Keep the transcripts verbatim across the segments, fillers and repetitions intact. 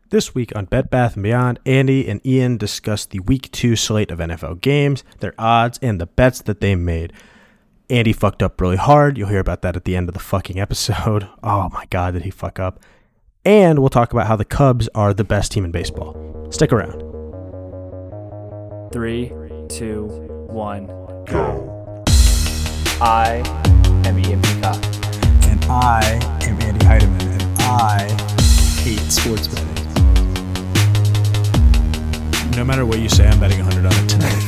This week on Bed Bath and Beyond, Andy and Ian discuss the Week two slate of N F L games, their odds, and the bets that they made. Andy fucked up really hard. You'll hear about that at the end of the fucking episode. Oh my god, did he fuck up. And we'll talk about how the Cubs are the best team in baseball. Stick around. Three, two, one, go. I am Ian Peacock. And I am Andy Heidemann, and I hate sports betting. No matter what you say, I'm betting one hundred on it tonight.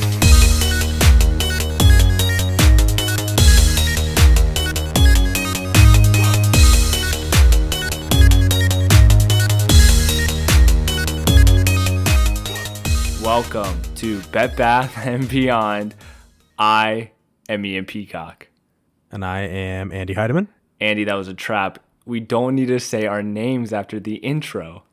Welcome to Bed Bath and Beyond. I am Ian Peacock. And I am Andy Heidemann. Andy, that was a trap. We don't need to say our names after the intro.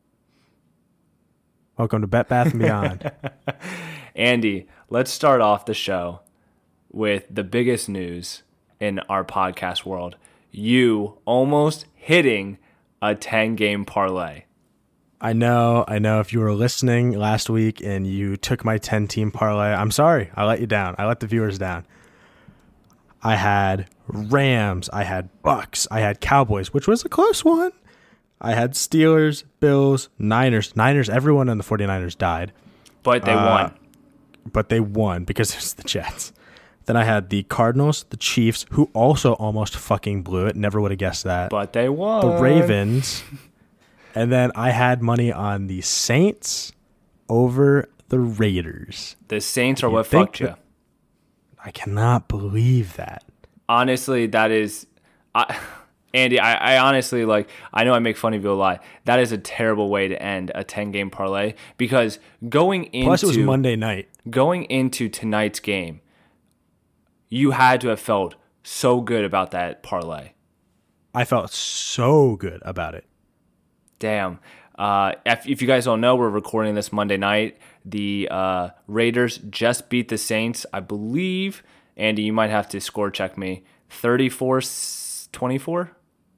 Welcome to Bed Bath and Beyond. Andy, let's start off the show with the biggest news in our podcast world. You almost hitting a ten-game parlay. I know, I know. If you were listening last week and you took my ten-team parlay, I'm sorry. I let you down. I let the viewers down. I had Rams. I had Bucks. I had Cowboys, which was a close one. I had Steelers, Bills, Niners. Niners, everyone on the 49ers died. But they uh, won. But they won because it's the Jets. Then I had the Cardinals, the Chiefs, who also almost fucking blew it. Never would have guessed that. But they won. The Ravens. And then I had money on the Saints over the Raiders. The Saints are what fucked you. I cannot believe that. Honestly, that is... I, Andy, I, I honestly, like, I know I make fun of you a lot. That is a terrible way to end a ten-game parlay because going into... Plus, it was Monday night. Going into tonight's game, you had to have felt so good about that parlay. I felt so good about it. Damn. Uh, if, if you guys don't know, we're recording this Monday night. The uh, Raiders just beat the Saints, I believe. Andy, you might have to score check me. thirty-four twenty-four?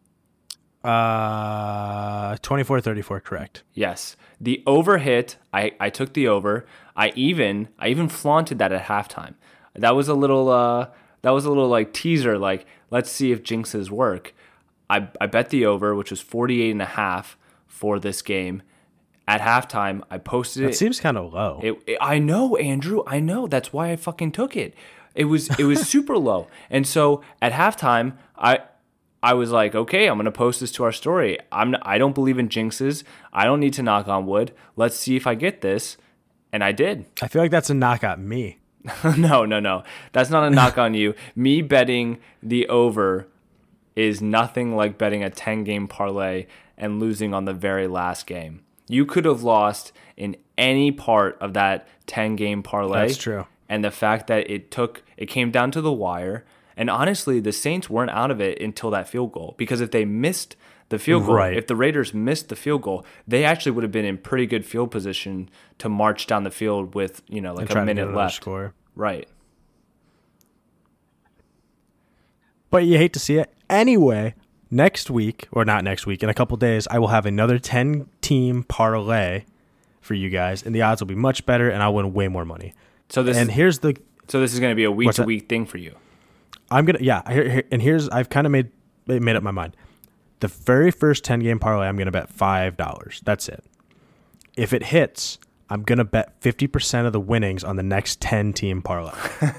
Uh, twenty-four thirty-four, correct. Yes. The over hit, I, I took the over. I even I even flaunted that at halftime. That was a little uh that was a little like teaser, like let's see if jinxes work. I I bet the over, which was forty-eight and a half for this game. At halftime, I posted it. That seems kind of low. It, it, I know, Andrew. I know. That's why I fucking took it. It was it was super low. And so at halftime, I I was like, okay, I'm gonna post this to our story. I'm I don't believe in jinxes. I don't need to knock on wood. Let's see if I get this. And I did. I feel like that's a knock at me. no, no, no. That's not a knock on you. Me betting the over is nothing like betting a ten-game parlay and losing on the very last game. You could have lost in any part of that ten-game parlay. That's true. And the fact that it took, it came down to the wire. And honestly, the Saints weren't out of it until that field goal. Because if they missed the field goal, right. if the Raiders missed the field goal, they actually would have been in pretty good field position to march down the field with, you know, like a minute left. Score. Right. But you hate to see it. Anyway, next week, or not next week, in a couple days, I will have another ten-team parlay for you guys, and the odds will be much better, and I'll win way more money. So this and is, here's the so this is going to be a week to week thing for you. I'm gonna yeah, here, here, and here's I've kind of made made up my mind. The very first ten-game parlay, I'm gonna bet five dollars. That's it. If it hits, I'm gonna bet fifty percent of the winnings on the next ten-team parlay.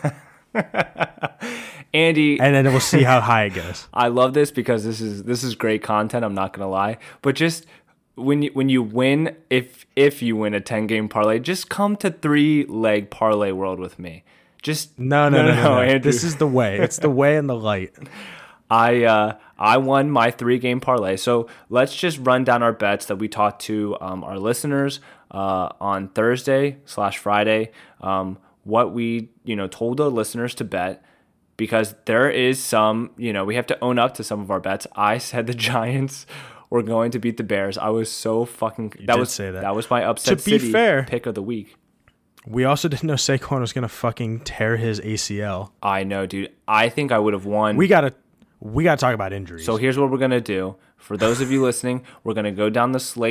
Andy, and then we'll see how high it goes. I love this because this is this is great content. I'm not gonna lie, but just when you when you win, if if you win a ten-game parlay, just come to three leg parlay world with me. Just no, no, no, no. no, no. Andrew. This is the way. It's the way and the light. I uh, I won my three-game parlay. So let's just run down our bets that we talked to um, our listeners uh, on Thursday slash Friday. Um, what we you know told the listeners to bet. Because there is some, you know, we have to own up to some of our bets. I said the Giants were going to beat the Bears. I was so fucking. You that did was say that. That was my upset to be city fair, pick of the week. We also didn't know Saquon was gonna fucking tear his A C L. I know, dude. I think I would have won. We gotta, we gotta talk about injuries. So here's what we're gonna do. For those of you listening, we're gonna go down the slate.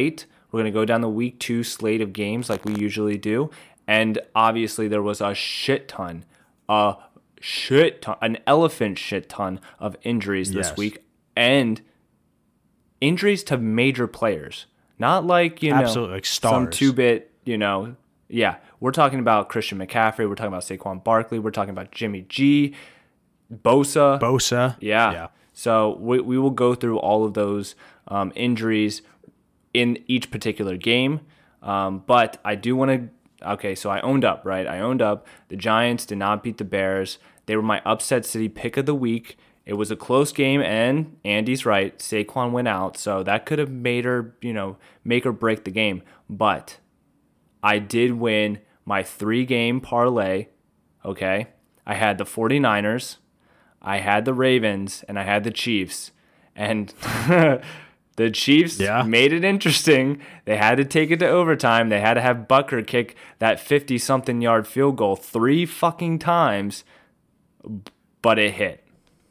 We're going to go down the week two slate of games like we usually do. And obviously there was a shit ton, a shit ton, an elephant shit ton of injuries this Yes. week. And injuries to major players. Not like, you know, Absolutely, like some stars. two-bit, you know, yeah. We're talking about Christian McCaffrey. We're talking about Saquon Barkley. We're talking about Jimmy G, Bosa. Bosa. Yeah. Yeah. So we, we will go through all of those um, injuries in each particular game. Um, but I do want to, okay, so I owned up, right? I owned up. The Giants did not beat the Bears. They were my upset city pick of the week. It was a close game, and Andy's right. Saquon went out, so that could have made her, you know, make or break the game. But I did win my three-game parlay, okay? I had the 49ers, I had the Ravens, and I had the Chiefs. And the Chiefs Yeah. made it interesting. They had to take it to overtime. They had to have Butker kick that fifty-something yard field goal three fucking times, but it hit.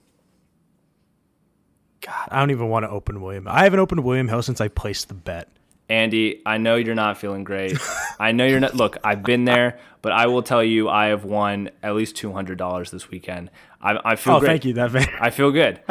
God, I don't even want to open William. I haven't opened William Hill since I placed the bet. Andy, I know you're not feeling great. I know you're not. Look, I've been there, but I will tell you, I have won at least two hundred dollars this weekend. I, I feel Oh, great. thank you. That I feel good.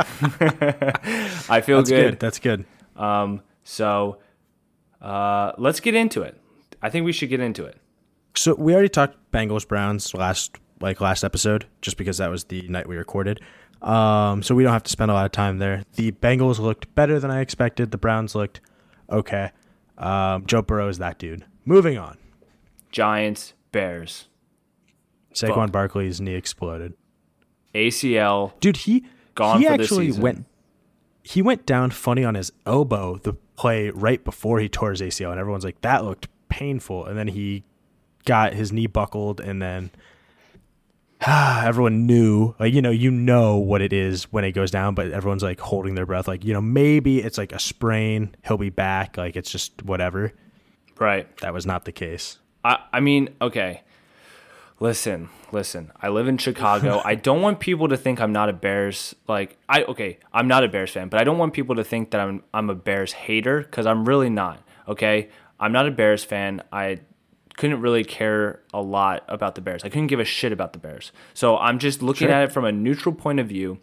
I feel That's good. good. That's good. Um, so uh, let's get into it. I think we should get into it. So we already talked Bengals Browns last like last episode, just because that was the night we recorded. Um, so we don't have to spend a lot of time there. The Bengals looked better than I expected. The Browns looked okay. Um, Joe Burrow is that dude. Moving on. Giants, Bears, Saquon Fuck. Barkley's knee exploded. A C L. Dude, he Gone he for the actually season. went he went down funny on his elbow the play right before he tore his A C L, and everyone's like, that looked painful. And then he got his knee buckled, and then everyone knew, like, you know, you know what it is when it goes down, but everyone's like holding their breath, like, you know, maybe it's like a sprain, he'll be back, like it's just whatever. Right. That was not the case. I, I mean, okay. Listen, listen. I live in Chicago. I don't want people to think I'm not a Bears like I okay, I'm not a Bears fan, but I don't want people to think that I'm I'm a Bears hater, cuz I'm really not. Okay? I'm not a Bears fan. I couldn't really care a lot about the Bears. I couldn't give a shit about the Bears. So I'm just looking Sure. at it from a neutral point of view.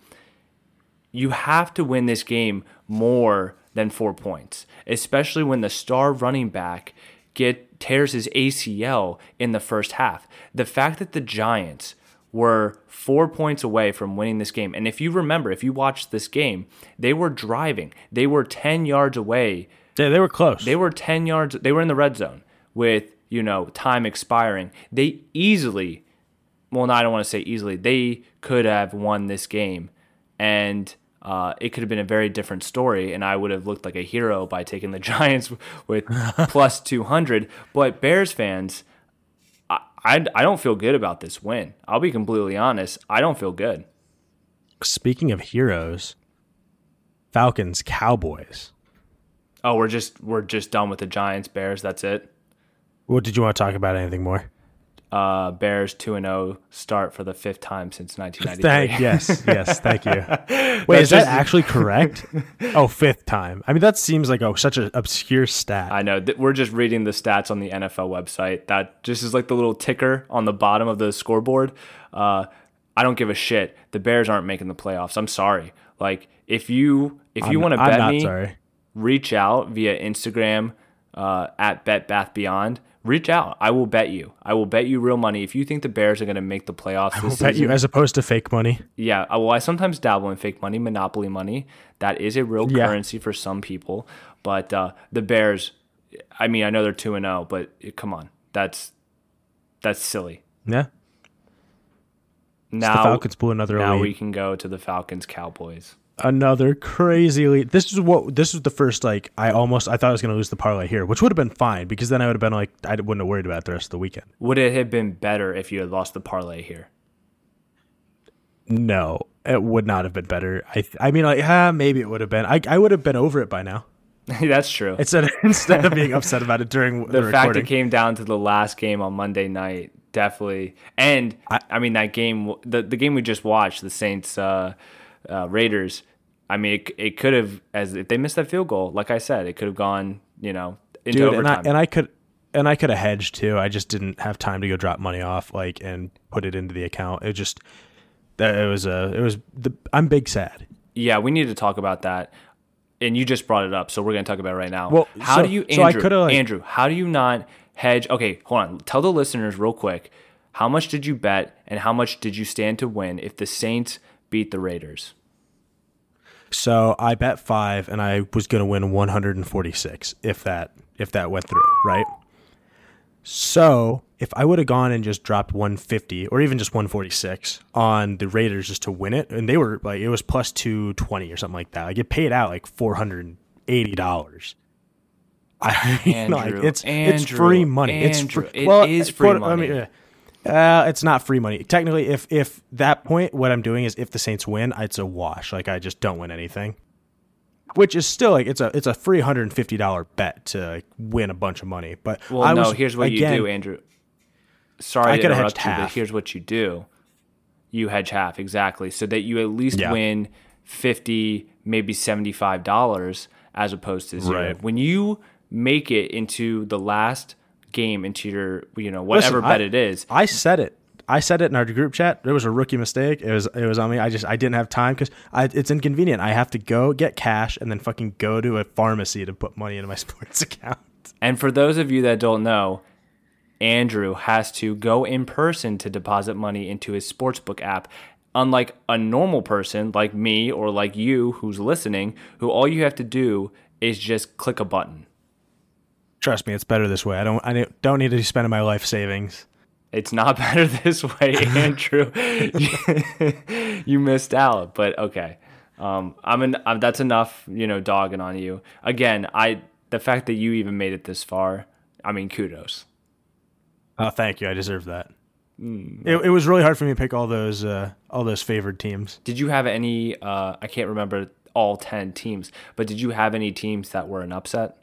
You have to win this game more than four points, especially when the star running back get tears his A C L in the first half. The fact that the Giants were four points away from winning this game, and if you remember, if you watched this game, they were driving. They were ten yards away. Yeah, they were close. They were ten yards. They were in the red zone with, you know, time expiring. They easily, well, no, I don't want to say easily. They could have won this game, and Uh, it could have been a very different story, and I would have looked like a hero by taking the Giants with plus two hundred. But Bears fans, I, I, I don't feel good about this win. I'll be completely honest. I don't feel good. Speaking of heroes, Falcons, Cowboys. Oh, we're just we're just done with the Giants, Bears. That's it. What did you want to talk about? Anything more? Uh, Bears two and zero start for the fifth time since nineteen ninety-three. Thank yes, yes, thank you. Wait, That's is that just- actually correct? Oh, fifth time. I mean, that seems like oh, such an obscure stat. I know. Th- We're just reading the stats on the N F L website. That just is like the little ticker on the bottom of the scoreboard. Uh, I don't give a shit. The Bears aren't making the playoffs. I'm sorry. Like, if you if you I'm- want to I'm bet not me, sorry. reach out via Instagram uh, at Bet Bath Beyond. Reach out. I will bet you. I will bet you real money. If you think the Bears are going to make the playoffs this I'll season, bet you, as opposed to fake money. yeah, uh, well, I sometimes dabble in fake money, monopoly money. That is a real Yeah. currency for some people. But uh, the Bears, I mean, I know they're two and zero, but it, come on, that's that's silly. Yeah. Now the Falcons blew another Now lead. we can go to the Falcons Cowboys. Another crazy lead. This is what this was the first like I almost I thought I was going to lose the parlay here, which would have been fine because then I would have been like I wouldn't have worried about it the rest of the weekend. Would it have been better if you had lost the parlay here? No, it would not have been better. I th- I mean like ah, maybe it would have been. I I would have been over it by now. That's true. Instead of, instead of being upset about it during the, the fact recording. it came down to the last game on Monday night, definitely. And I, I mean that game, the the game we just watched, the Saints uh, uh, Raiders. I mean, it, it could have, as if they missed that field goal, like I said, it could have gone, you know, into Dude, and I, overtime. and I could and I could have hedged too. I just didn't have time to go drop money off like and put it into the account. It just that it was a it was the I'm big sad. Yeah, we need to talk about that. And you just brought it up, so we're going to talk about it right now. Well, how so- do you, so I Andrew? coulda, like- Andrew, how do you not hedge? Okay, hold on. Tell the listeners real quick. How much did you bet, and how much did you stand to win if the Saints beat the Raiders? So I bet five, and I was going to win one hundred forty-six if that if that went through, right? So if I would have gone and just dropped one hundred fifty or even just one hundred forty-six on the Raiders just to win it, and they were like it was plus two twenty or something like that. Like it paid out like four hundred eighty dollars. I mean, Andrew, like it's it's Andrew, free money. Andrew, it's free. it well, is free quote- money. I mean, uh, it's not free money. Technically, if if that point, what I'm doing is if the Saints win, it's a wash. Like I just don't win anything, which is still like it's a it's a free one hundred fifty dollars bet to like, win a bunch of money. But Well, I no, was, here's what again, you do, Andrew. Sorry I to coulda interrupt hedged you, but half. here's what you do. You hedge half, exactly, so that you at least Yeah. win fifty, maybe seventy-five dollars as opposed to zero. Right. When you make it into the last game, into your, you know, whatever Listen, bet I- it is, I said it. I said it in our group chat. There was a rookie mistake. It was it was on me. I just I didn't have time because it's inconvenient. I have to go get cash and then fucking go to a pharmacy to put money into my sports account. and for those of you that don't know, Andrew has to go in person to deposit money into his sportsbook app. Unlike a normal person like me or like you who's listening, who all you have to do is just click a button. Trust me, it's better this way. I don't I don't need to be spending my life savings. It's not better this way, Andrew. You missed out, but okay. Um, I'm an. I'm, that's enough. You know, dogging on you again. I the fact that you even made it this far. I mean, kudos. Oh, thank you. I deserve that. Mm. It, it was really hard for me to pick all those uh, all those favored teams. Did you have any? Uh, I can't remember all ten teams, but did you have any teams that were an upset?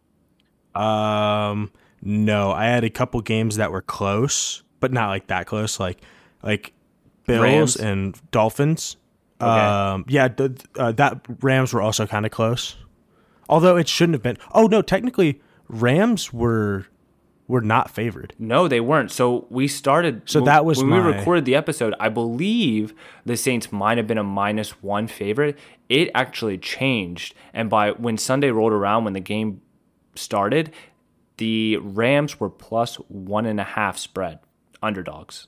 Um, no, I had a couple games that were close, but not like that close. Like like Bills Rams? and Dolphins. Okay. Um, yeah, the, uh, that Rams were also kind of close. Although it shouldn't have been. Oh no, technically Rams were were not favored. No, they weren't. So we started. So when- that was when we my- recorded the episode. I believe the Saints might have been a minus one favorite. It actually changed, and by when Sunday rolled around, when the game started, the Rams were plus one and a half spread underdogs,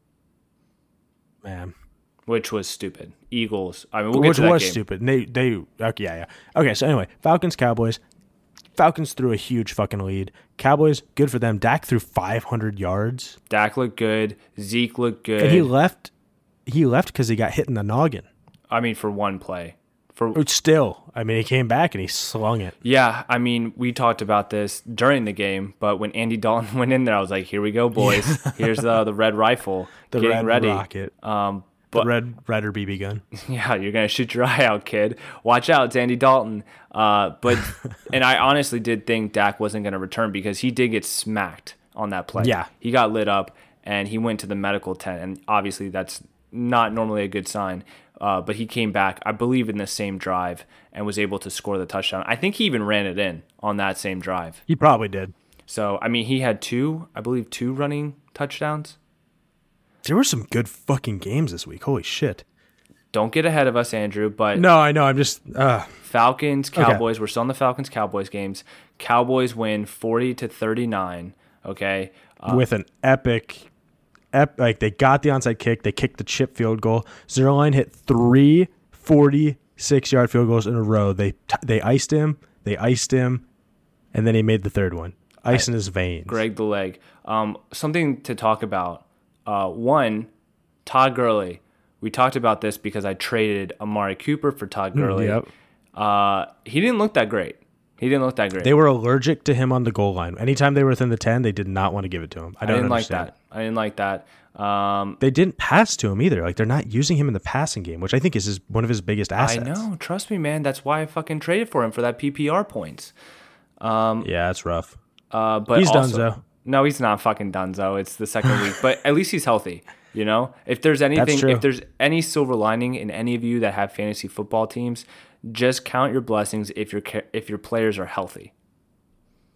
Man. which was stupid. Eagles. I mean, we'll get Which to that was game. stupid. They they okay, yeah, yeah. Okay, so anyway, Falcons Cowboys. Falcons threw a huge fucking lead. Cowboys, good for them. Dak threw five hundred yards. Dak looked good. Zeke looked good. And he left he left cuz he got hit in the noggin. I mean, for one play. For But still, I mean, he came back and he slung it. Yeah, I mean, we talked about this during the game, but when Andy Dalton went in there, I was like, "Here we go, boys! Here's uh, the red rifle, The getting red ready." rocket. Um, The but red Redder B B gun. yeah, you're gonna shoot your eye out, kid. Watch out, it's Andy Dalton. Uh, but and I honestly did think Dak wasn't gonna return because he did get smacked on that play. Yeah. he got lit up and he went to the medical tent, and obviously that's not normally a good sign. Uh, but he came back, I believe, in the same drive and was able to score the touchdown. I think he even ran it in on that same drive. He probably did. So, I mean, he had two, I believe, two running touchdowns. There were some good fucking games this week. Holy shit. Don't get ahead of us, Andrew, but No, I know. I'm just uh Falcons, Cowboys, we're still in the Falcons, Cowboys games. Cowboys win forty to thirty-nine, okay? Uh, with an epic ep- like they got the onside kick, they kicked the chip field goal. Zerline hit three forty-six yard field goals in a row. They t- they iced him, they iced him, and then he made the third one. Ice in his veins. Greg the Leg. Um, something to talk about. Uh, one, Todd Gurley. We talked about this because I traded Amari Cooper for Todd Gurley. Yep. Uh, he didn't look that great. He didn't look that great. They were allergic to him on the goal line. Anytime they were within the ten, they did not want to give it to him. I I don't didn't understand. like that. I didn't like that. Um, They didn't pass to him either. Like they're not using him in the passing game, which I think is his, one of his biggest assets. I know. Trust me, man. That's why I fucking traded for him for that P P R points. Yeah, that's rough. Uh, but He's also, donezo. No, he's not fucking donezo. It's the second week, but at least he's healthy. You know, if there's anything, true. if there's any silver lining in any of you that have fantasy football teams, just count your blessings if your ca- if your players are healthy.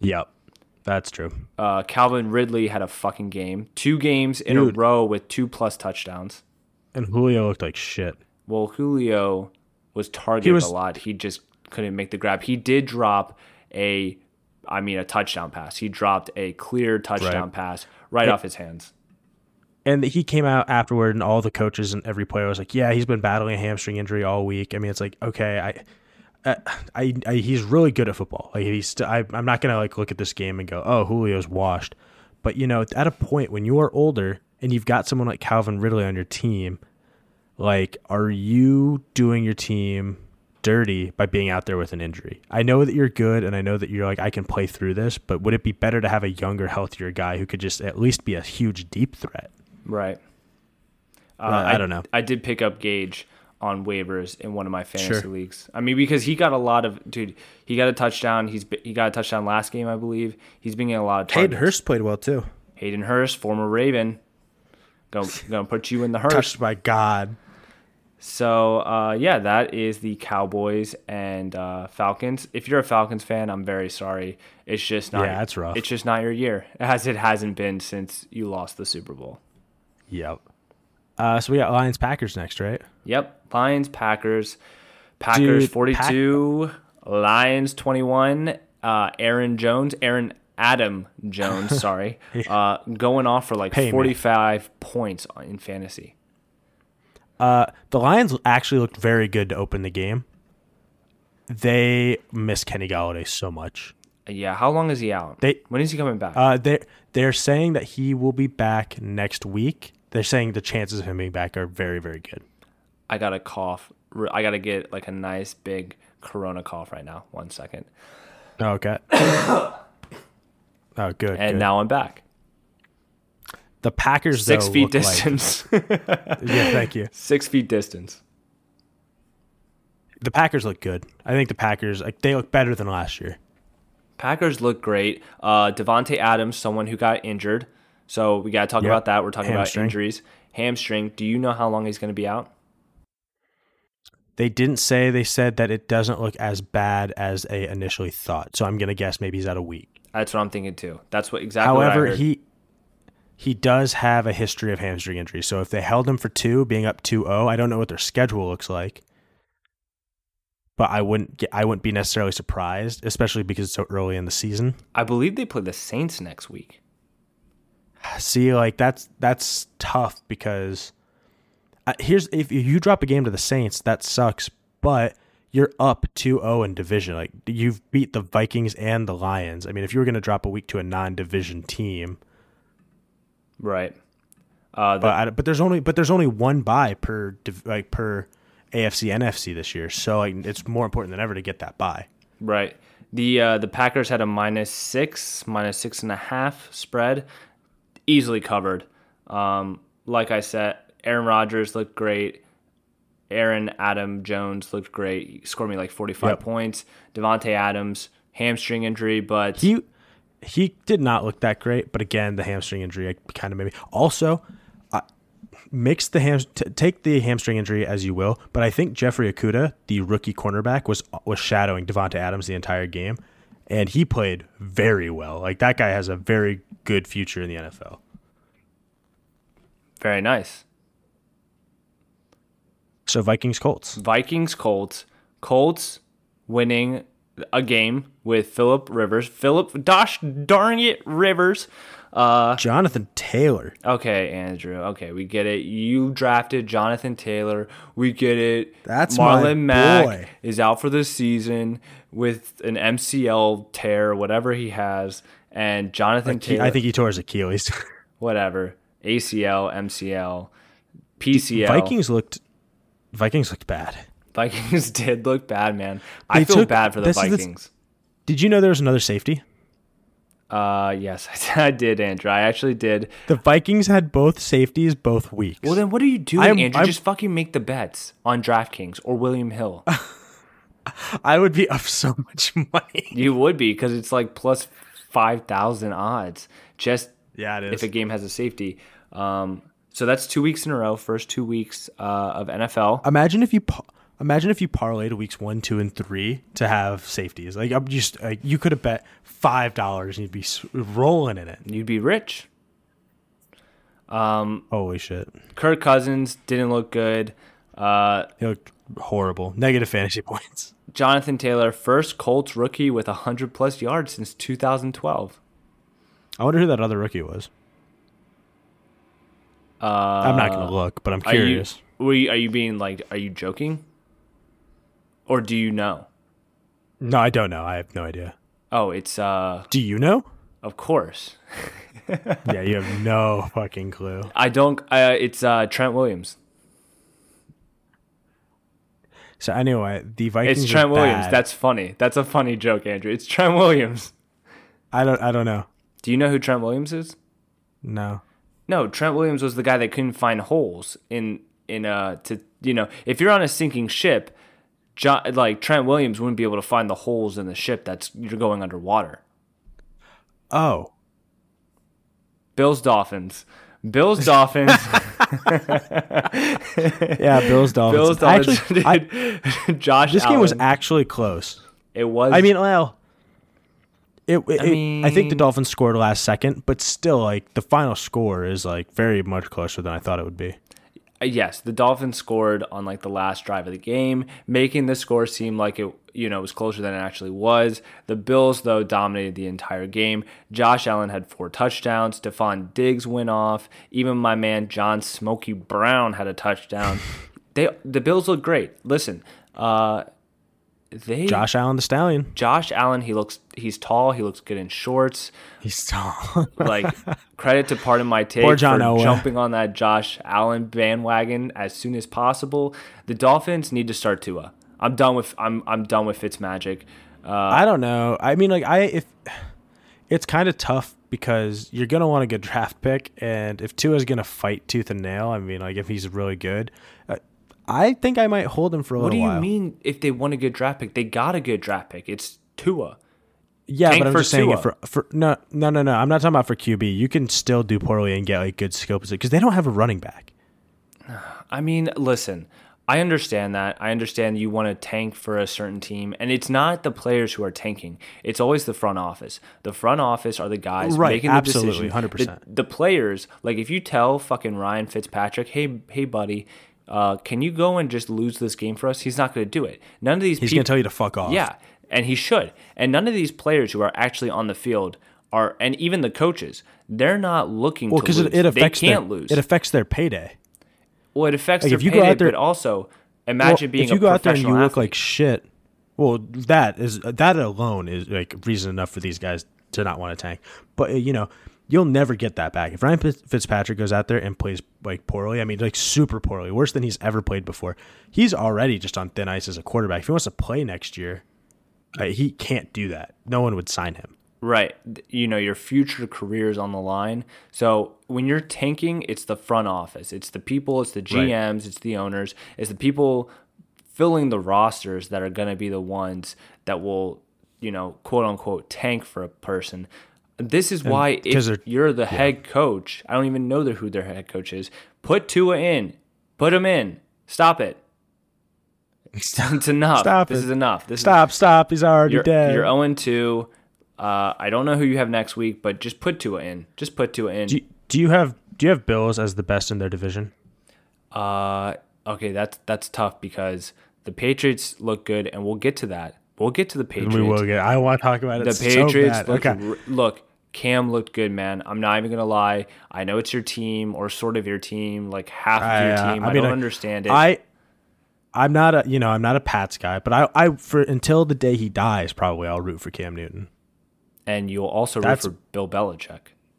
Yep, that's true. Uh, Calvin Ridley had a fucking game. Two games in Dude. a row with two plus touchdowns. And Julio looked like shit. Well, Julio was targeted He was- a lot. He just couldn't make the grab. He did drop a, I mean, a touchdown pass. He dropped a clear touchdown Right. pass right off his hands. And he came out afterward, and all the coaches and every player was like, "Yeah, he's been battling a hamstring injury all week." I mean, it's like, okay, I, uh, I, I he's really good at football. Like he's, st- I, I'm not gonna like look at this game and go, "Oh, Julio's washed." But you know, at a point when you are older and you've got someone like Calvin Ridley on your team, like, are you doing your team dirty by being out there with an injury? I know that you're good, and I know that you're like, I can play through this, but would it be better to have a younger, healthier guy who could just at least be a huge deep threat? Right. Uh, I, I don't know. I did pick up Gage on waivers in one of my fantasy Sure. leagues. I mean, because he got a lot of dude. He got a touchdown. He's he got a touchdown last game, I believe. He's been getting a lot of targets. Hayden Hurst played well too. Hayden Hurst, former Raven, gonna gonna put you in the Hurst. Touched by God. So uh, yeah, that is the Cowboys and uh, Falcons. If you're a Falcons fan, I'm very sorry. It's just not. Yeah, that's rough. It's just not your year, as it hasn't been since you lost the Super Bowl. Yep. Uh, so we got Lions Packers next, right? Yep. Lions, Packers. Packers Dude, forty-two, Lions twenty-one. Uh, Aaron Jones, Aaron Adam Jones, sorry, uh, going off for like Pay me. forty-five points in fantasy. Uh, the Lions actually looked very good to open the game. They miss Kenny Galladay so much. Yeah. How long is he out? They when is he coming back? uh they they're saying that he will be back next week. They're saying the chances of him being back are very, very good. I got a cough. I got to get like a nice big Corona cough right now. One second. Okay. oh, good. And good. now I'm back. the Packers Six though, feet look distance. Like, yeah, thank you. Six feet distance. The Packers look good. I think the Packers like they look better than last year. Packers look great. Uh, Devontae Adams, someone who got injured. So we got to talk Yep. about that. We're talking Hamstring. about injuries. Hamstring. Do you know how long he's going to be out? They didn't say. They said that it doesn't look as bad as they initially thought. So I'm gonna guess maybe he's out a week. That's what I'm thinking too. That's what exactly what I However, heard. he he does have a history of hamstring injuries. So if they held him for two, being up two oh, I don't know what their schedule looks like. But I wouldn't get, I wouldn't be necessarily surprised, especially because it's so early in the season. I believe they play the Saints next week. See, like that's that's tough because uh, here's if you drop a game to the Saints, that sucks. But you're up two oh in division. Like you've beat the Vikings and the Lions. I mean, if you were going to drop a week to a non-division team, Right. Uh, the, but I, but there's only but there's only one bye per div- like per A F C N F C this year. So like it's more important than ever to get that bye. right. The uh, the Packers had a minus six, minus six and a half spread, easily covered. Um, like I said, Aaron Rodgers looked great. Aaron Adam Jones looked great. He scored me like forty-five Yep. points. Devontae Adams, hamstring injury, but He he did not look that great, but again, the hamstring injury kind of made me. Also, uh, mix the ham t- take the hamstring injury as you will, but I think Jeffrey Okuda, the rookie cornerback, was was shadowing Devontae Adams the entire game, and he played very well. Like that guy has a very good future in the N F L. very nice. So Vikings Colts. Vikings Colts. Colts winning a game with Philip Rivers. Philip, gosh darn it, Rivers. Uh, Jonathan Taylor. okay, Andrew. Okay, we get it. You drafted Jonathan Taylor. We get it. That's Marlon my Mack boy. is out for the season with an M C L tear, whatever he has, and Jonathan He- Taylor. I think he tore his Achilles. whatever. A C L, M C L, P C L. Vikings looked Vikings looked bad. Vikings did look bad, man. I They feel took- bad for the this is the- Vikings. Did you know there was another safety? Uh, yes, I did, Andrew. I actually did. The Vikings had both safeties both weeks. Well, then what are you doing, I'm- Andrew? I'm- Just fucking make the bets on DraftKings or William Hill. I would be up so much money. You would be, because it's like plus five thousand odds just Yeah, it is. if a game has a safety. Um, so that's two weeks in a row, first two weeks uh, of N F L. Imagine if you pa- Imagine if you parlayed weeks one, two, and three to have safeties. Like I'm just like you could have bet five dollars and you'd be rolling in it. You'd be rich. Um, Holy shit! Kirk Cousins didn't look good. Uh, he looked horrible. Negative fantasy points. Jonathan Taylor, first Colts rookie with one hundred plus yards since two thousand twelve. I wonder who that other rookie was. Uh, I'm not going to look, but I'm curious. Are you, were you, are you being like, are you joking? Or do you know? No, I don't know. I have no idea. Oh, it's... uh. Do you know? Of course. Yeah, you have no fucking clue. I don't... Uh, it's uh, Trent Williams. So anyway, the Vikings It's Trent are Williams. bad. That's funny. That's a funny joke, Andrew. It's Trent Williams. I don't. I don't know. Do you know who Trent Williams is? No. No, Trent Williams was the guy that couldn't find holes in in uh to you know if you're on a sinking ship, John, like Trent Williams wouldn't be able to find the holes in the ship that's you're going underwater. Oh. Bills Dolphins. Bills Dolphins. Yeah, Bills Dolphins. Bills Dolphins. Actually, I, Josh this Allen. game was actually close. It was. I mean, well, it, it, I it- mean- I think the Dolphins scored last second, but still, like the final score is like very much closer than I thought it would be. Yes, the Dolphins scored on like the last drive of the game, making the score seem like it, you know, was closer than it actually was. The Bills, though, dominated the entire game. Josh Allen had four touchdowns. Stephon Diggs went off. Even my man John Smokey Brown had a touchdown. they the Bills look great. Listen, uh, they Josh Allen, the Stallion. Josh Allen, he looks he's tall. He looks good in shorts. He's tall. Like, credit to Pardon My Take Poor John for Elway. jumping on that Josh Allen bandwagon as soon as possible. The Dolphins need to start Tua. I'm done with I'm I'm done with Fitzmagic. Uh, I don't know. I mean, like I if it's kind of tough because you're gonna want a good draft pick, and if Tua's gonna fight tooth and nail, I mean, like if he's really good, uh, I think I might hold him for a what do little you while. mean if they want a good draft pick? They got a good draft pick. It's Tua. Yeah, Tank but I'm for just saying Tua. it for for no no no no. I'm not talking about for Q B. You can still do poorly and get like good skill position because they don't have a running back. I mean, listen, I understand that. I understand you want to tank for a certain team, and it's not the players who are tanking. It's always the front office. The front office are the guys Right, making the absolutely, decision. one hundred percent. The, the players, like if you tell fucking Ryan Fitzpatrick, hey, hey, buddy, uh, can you go and just lose this game for us? He's not going to do it. None of these He's people, gonna tell you to fuck off. yeah, and he should. And none of these players who are actually on the field are, and even the coaches, they're not looking well, to because lose. it, it affects they can't their, lose. It affects their payday. Well, it affects Like, their if you go payday, out there- but also imagine Well, being if you a go out there and professional you look athlete. like shit, well, that is that alone is like reason enough for these guys to not want to tank. But uh, you know, you'll never get that back if Ryan Fitz- Fitzpatrick goes out there and plays like poorly. I mean, like super poorly, worse than he's ever played before. He's already just on thin ice as a quarterback. If he wants to play next year, uh, he can't do that. No one would sign him. Right. You know, your future career is on the line. So when you're tanking, it's the front office. It's the people, it's the G Ms, Right. it's the owners, it's the people filling the rosters that are going to be the ones that will, you know, quote unquote, tank for a person. This is why because if they're- you're the head coach, I don't even know who their head coach is, put Tua in. Put him in. Stop it. It's enough. Stop this it. is enough. This Stop, stop. He's already you're, dead. You're oh and two. Uh, I don't know who you have next week, but just put Tua in. Just put Tua in. do, you, do you have do you have Bills as the best in their division? Uh, okay, that's that's tough because the Patriots look good, and we'll get to that. We'll get to the Patriots. We will get. I want to talk about it. The so Patriots bad. look, Okay. r- look. Cam looked good, man. I'm not even gonna lie. I know it's your team or sort of your team, like half of I, your uh, team. I I, mean, don't I- understand it. I I'm not a you know I'm not a Pats guy, but I I for until the day he dies, probably I'll root for Cam Newton. and you'll also root That's- for Bill Belichick.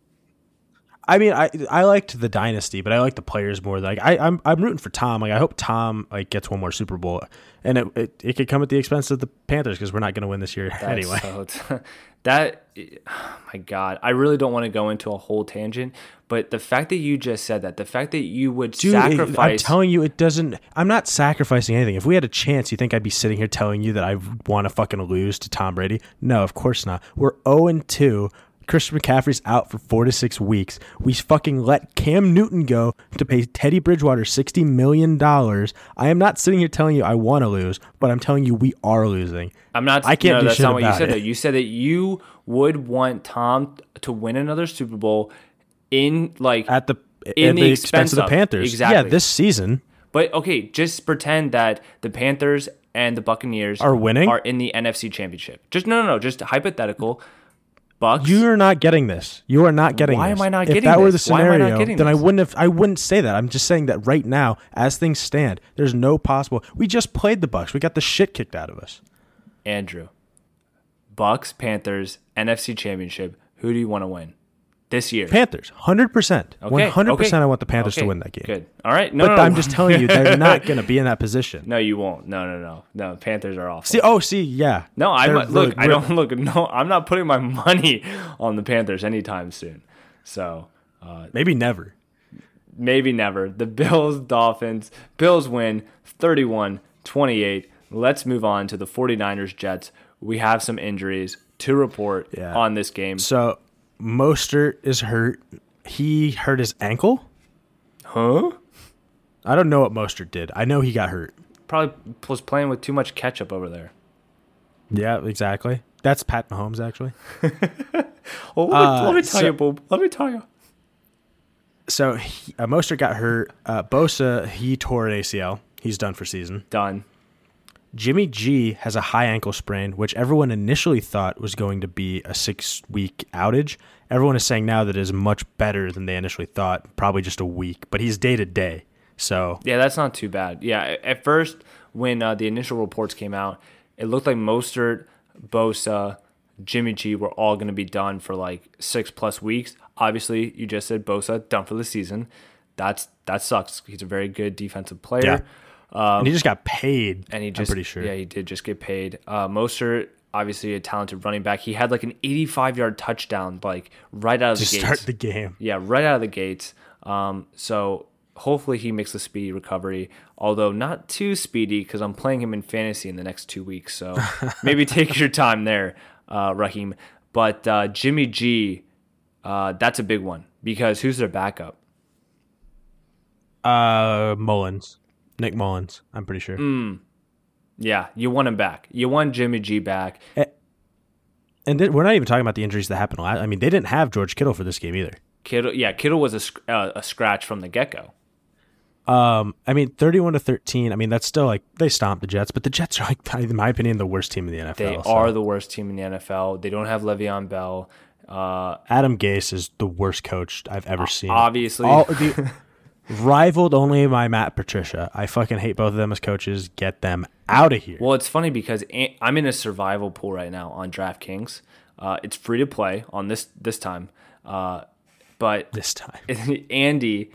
I mean, I I liked the dynasty, but I like the players more. Like I I'm I'm rooting for Tom. Like I hope Tom like gets one more Super Bowl, and it it, it could come at the expense of the Panthers because we're not going to win this year That's anyway. so- that, oh my God, I really don't want to go into a whole tangent, but the fact that you just said that, the fact that you would Dude, it- I'm sacrifice, telling you, it doesn't. I'm not sacrificing anything. If we had a chance, you think I'd be sitting here telling you that I want to fucking lose to Tom Brady? No, of course not. We're zero and two. Christian McCaffrey's out for four to six weeks. We fucking let Cam Newton go to pay Teddy Bridgewater sixty million dollars. I am not sitting here telling you I want to lose, but I'm telling you we are losing. I'm not. I can't no, do that's shit not what you about said. it. Though. You said that you would want Tom to win another Super Bowl in like At the, in at the the expense expense of the of. Panthers. Exactly. Yeah, this season. But okay, just pretend that the Panthers and the Buccaneers Are winning? are in the N F C Championship. Just no, no, no. Just hypothetical. Bucks. You're not getting this. You are not getting Why this. am I not if getting that were the this? Why am I scenario, not getting then I this? wouldn't have I wouldn't say that. I'm just saying that right now, as things stand, there's no possible. We just played the Bucks. We got the shit kicked out of us. Andrew. Bucks, Panthers, N F C Championship. Who do you want to win this year? Panthers, one hundred percent. Okay, one hundred percent okay. I want the Panthers Okay, to win that game. Good. All right. No, But no, I'm no. just telling you, they're not going to be in that position. No, you won't. No, no, no. No, Panthers are awful. See, oh, see, yeah. No, I'm They're not, look. really- I don't look. No, I'm not putting my money on the Panthers anytime soon. So uh, Maybe never. maybe never. The Bills, Dolphins. Bills win thirty-one twenty-eight. Let's move on to the 49ers, Jets. We have some injuries to report Yeah. on this game. So Mostert is hurt. He hurt his ankle. Huh? I don't know what Mostert did. I know he got hurt. Probably was playing with too much ketchup over there. Yeah, exactly. That's Pat Mahomes, actually. Oh, let me, Uh, let me tell so- you, Boob. Let me tell you. So he, uh, Mostert got hurt. Uh, Bosa, he tore an A C L. He's done for season. Done. Jimmy G has a high ankle sprain, which everyone initially thought was going to be a six-week outage. Everyone is saying now that it is much better than they initially thought, probably just a week. But he's day-to-day, so... Yeah, that's not too bad. Yeah, at first, when uh, the initial reports came out, it looked like Mostert, Bosa, Jimmy G were all going to be done for like six plus weeks. Obviously, you just said Bosa done for the season. That's that sucks. He's a very good defensive player. Yeah. and he just got paid, And he just, I'm pretty sure. yeah, he did just get paid. Uh, Mostert, obviously a talented running back. He had like an eighty-five yard touchdown, like right out of to the gates. start the game. Yeah, right out of the gates. Um, so hopefully he makes a speedy recovery, although not too speedy because I'm playing him in fantasy in the next two weeks. So maybe take your time there, uh, Raheem. But uh, Jimmy G, uh, that's a big one because who's their backup? Uh, Mullins. Nick Mullins, I'm pretty sure. Mm. Yeah, you want him back. You want Jimmy G back. And then, we're not even talking about the injuries that happened last. I mean, they didn't have George Kittle for this game either. Kittle, yeah, Kittle was a, sc- uh, a scratch from the get-go. Um, I mean, thirty-one to thirteen. I mean, that's still like they stomped the Jets, but the Jets are, like, in my opinion, the worst team in the N F L. They so. are the worst team in the N F L. They don't have Le'Veon Bell. Uh, Adam Gase is the worst coach I've ever seen. obviously. All, the, rivaled only by Matt Patricia. I fucking hate both of them as coaches. Get them out of here. Well, it's funny because a- I'm in a survival pool right now on DraftKings. Uh, it's free to play on this this time. Uh, but This time. Andy,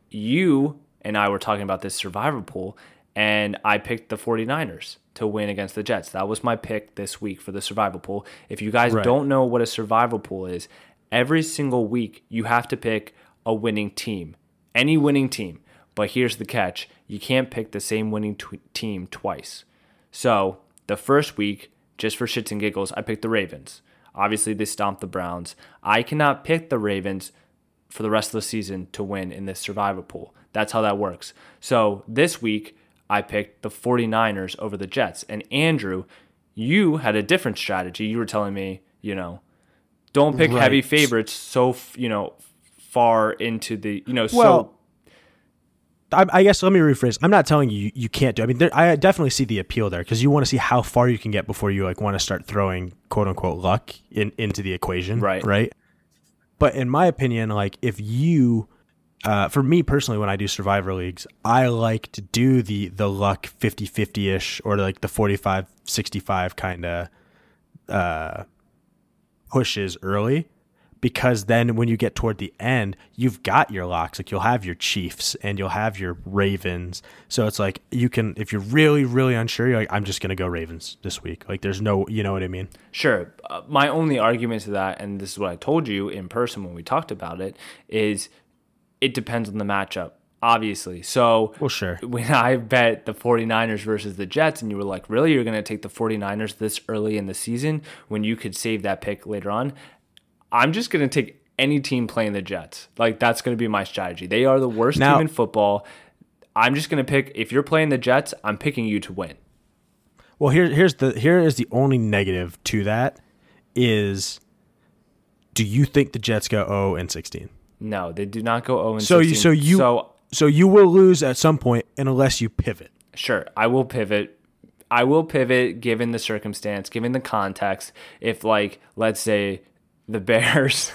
you and I were talking about this survivor pool, and I picked the 49ers to win against the Jets. That was my pick this week for the survival pool. If you guys Right. don't know what a survival pool is, every single week you have to pick a winning team, any winning team. But here's the catch. You can't pick the same winning t- team twice. So the first week, just for shits and giggles, I picked the Ravens. Obviously, they stomped the Browns. I cannot pick the Ravens for the rest of the season to win in this survivor pool. That's how that works. So this week, I picked the 49ers over the Jets. And Andrew, you had a different strategy. You were telling me, you know, don't pick Right. heavy favorites so, f- you know, far into the, you know, Well, so. I, I guess let me rephrase. I'm not telling you you can't do. I mean, there, I definitely see the appeal there because you want to see how far you can get before you like want to start throwing quote unquote luck in into the equation. Right. Right. But in my opinion, like if you, uh, for me personally, when I do survivor leagues, I like to do the the luck fifty-fifty ish or like the forty-five sixty-five kind of uh, pushes early. Because then when you get toward the end, you've got your locks. Like you'll have your Chiefs and you'll have your Ravens. So it's like you can, if you're really, really unsure, you're like, I'm just going to go Ravens this week. Like there's no, you know what I mean? Sure. Uh, my only argument to that, and this is what I told you in person when we talked about it, is it depends on the matchup, obviously. So Well, sure. when I bet the 49ers versus the Jets, and you were like, really, you're going to take the 49ers this early in the season when you could save that pick later on? I'm just going to take any team playing the Jets. Like, that's going to be my strategy. They are the worst Now, team in football. I'm just going to pick, if you're playing the Jets, I'm picking you to win. Well, here, here's the here is the only negative to that is, do you think the Jets go oh and sixteen? No, they do not go oh and so sixteen. You, so you so, so you will lose at some point unless you pivot. Sure, I will pivot. I will pivot given the circumstance, given the context. If, like, let's say the Bears.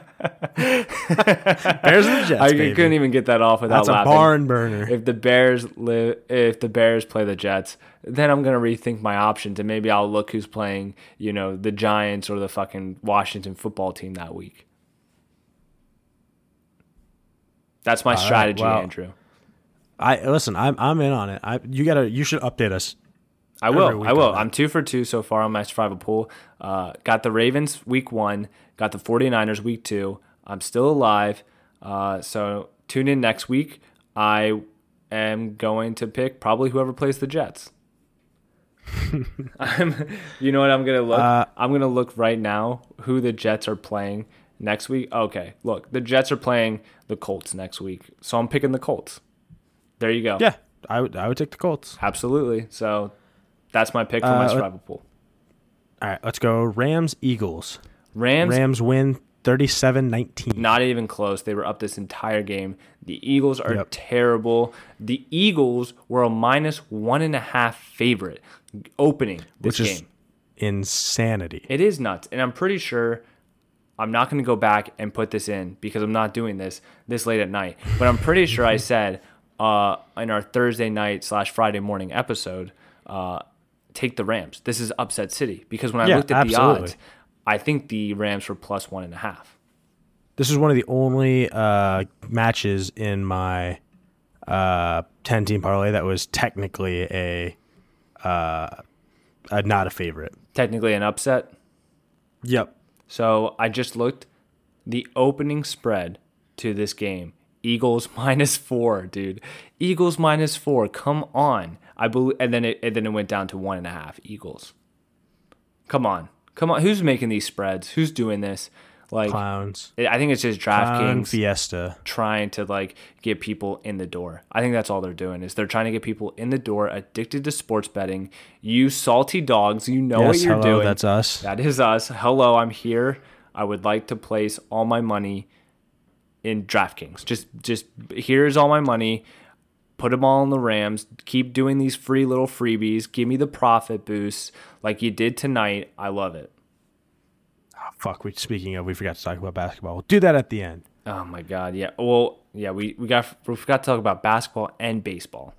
Bears and the Jets, I baby. couldn't even get that off without That's laughing. a barn burner. If the Bears live, if the Bears play the Jets, then I'm gonna rethink my options and maybe I'll look who's playing, you know, the Giants or the fucking Washington football team that week. That's my All strategy, right, well, Andrew. I listen. I'm I'm in on it. I you gotta you should update us. I will. Every week I will. on that. I'm two for two so far on my survival pool. Uh, got the Ravens week one. Got the 49ers week two. I'm still alive. Uh, so tune in next week. I am going to pick probably whoever plays the Jets. I'm, you know what I'm gonna look? Uh, I'm gonna look right now who the Jets are playing next week. Okay, look, the Jets are playing the Colts next week, so I'm picking the Colts. There you go. Yeah, I would I would take the Colts. Absolutely. So that's my pick for Uh, my let- survival pool. All right, let's go. Rams Eagles. Rams, Rams win thirty-seven nineteen. not even close. They were up this entire game. The Eagles are Yep. terrible. The Eagles were a minus one and a half favorite opening this Which is game. insanity. It is nuts. And I'm pretty sure I'm not going to go back and put this in because I'm not doing this this late at night. But I'm pretty sure I said uh, in our Thursday night slash Friday morning episode, uh, take the Rams. This is upset city because when I Yeah, looked at absolutely. the odds, I think the Rams were plus one and a half. This is one of the only uh, matches in my uh, ten-team parlay that was technically a, uh, a not a favorite. Technically an upset. Yep. So I just looked the opening spread to this game. Eagles minus four, dude. Eagles minus four. Come on. I believe, and then it and then it went down to one and a half. Eagles. Come on, come on. Who's making these spreads? Who's doing this? Like, Clowns. I think it's just Clown DraftKings Fiesta. trying to like get people in the door. I think that's all they're doing is they're trying to get people in the door, addicted to sports betting. You salty dogs, you know Yes, what you're hello, doing. that's us. That is us. Hello, I'm here. I would like to place all my money in DraftKings. Just, just here's all my money. Put them all in the Rams. Keep doing these free little freebies. Give me the profit boost like you did tonight. I love it. Oh, fuck. We speaking of, we forgot to talk about basketball. We'll do that at the end. Oh my God. Yeah. Well, yeah. We we got we forgot to talk about basketball and baseball.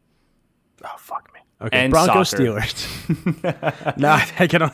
Oh, fuck me. Okay, And Broncos soccer. Steelers. nah, I cannot.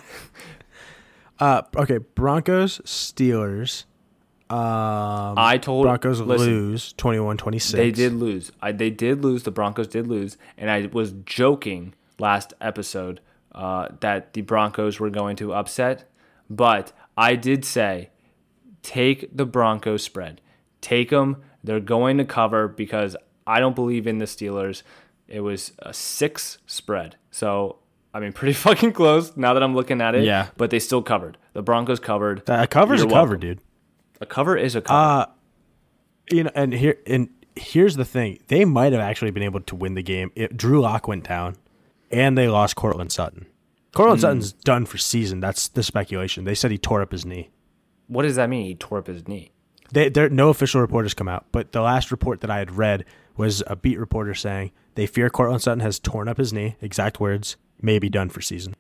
Uh, okay, Broncos Steelers. Um, I told Broncos listen, lose twenty-one twenty-six. They did lose. I, they did lose. The Broncos did lose. And I was joking last episode uh, that the Broncos were going to upset. But I did say, take the Broncos spread. Take them. They're going to cover because I don't believe in the Steelers. It was a six spread. So, I mean, pretty fucking close now that I'm looking at it. Yeah. But they still covered. The Broncos covered. A cover's You're a cover, welcome. dude. A cover is a cover. Uh, you know, and here and here's the thing: they might have actually been able to win the game. It, Drew Lock went down, and they lost Cortland Sutton. Cortland Hmm. Sutton's done for season. That's the speculation. They said he tore up his knee. What does that mean? He tore up his knee. They, there, no official report has come out, but the last report that I had read was a beat reporter saying they fear Cortland Sutton has torn up his knee. Exact words, may be done for season.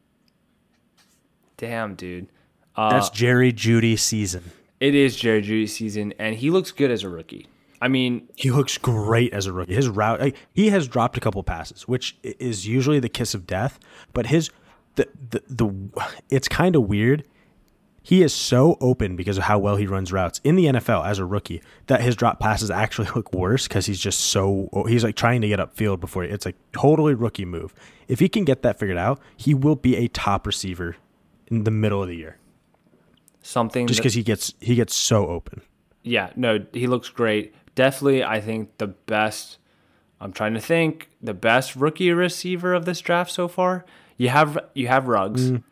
Damn, dude. Uh, That's Jerry Jeudy season. It is Jerry Jeudy season, and he looks good as a rookie. I mean, He looks great as a rookie. His route, like, he has dropped a couple passes, which i- is usually the kiss of death. But his, the the, the it's kind of weird. He is so open because of how well he runs routes in the N F L as a rookie that his drop passes actually look worse because he's just so he's like trying to get upfield before it's like totally rookie move. If he can get that figured out, he will be a top receiver in the middle of the year something just that- because he gets he gets so open. yeah, no, he looks great. Definitely, I think the best. I'm trying to think the best rookie receiver of this draft so far. You have you have Ruggs. Mm.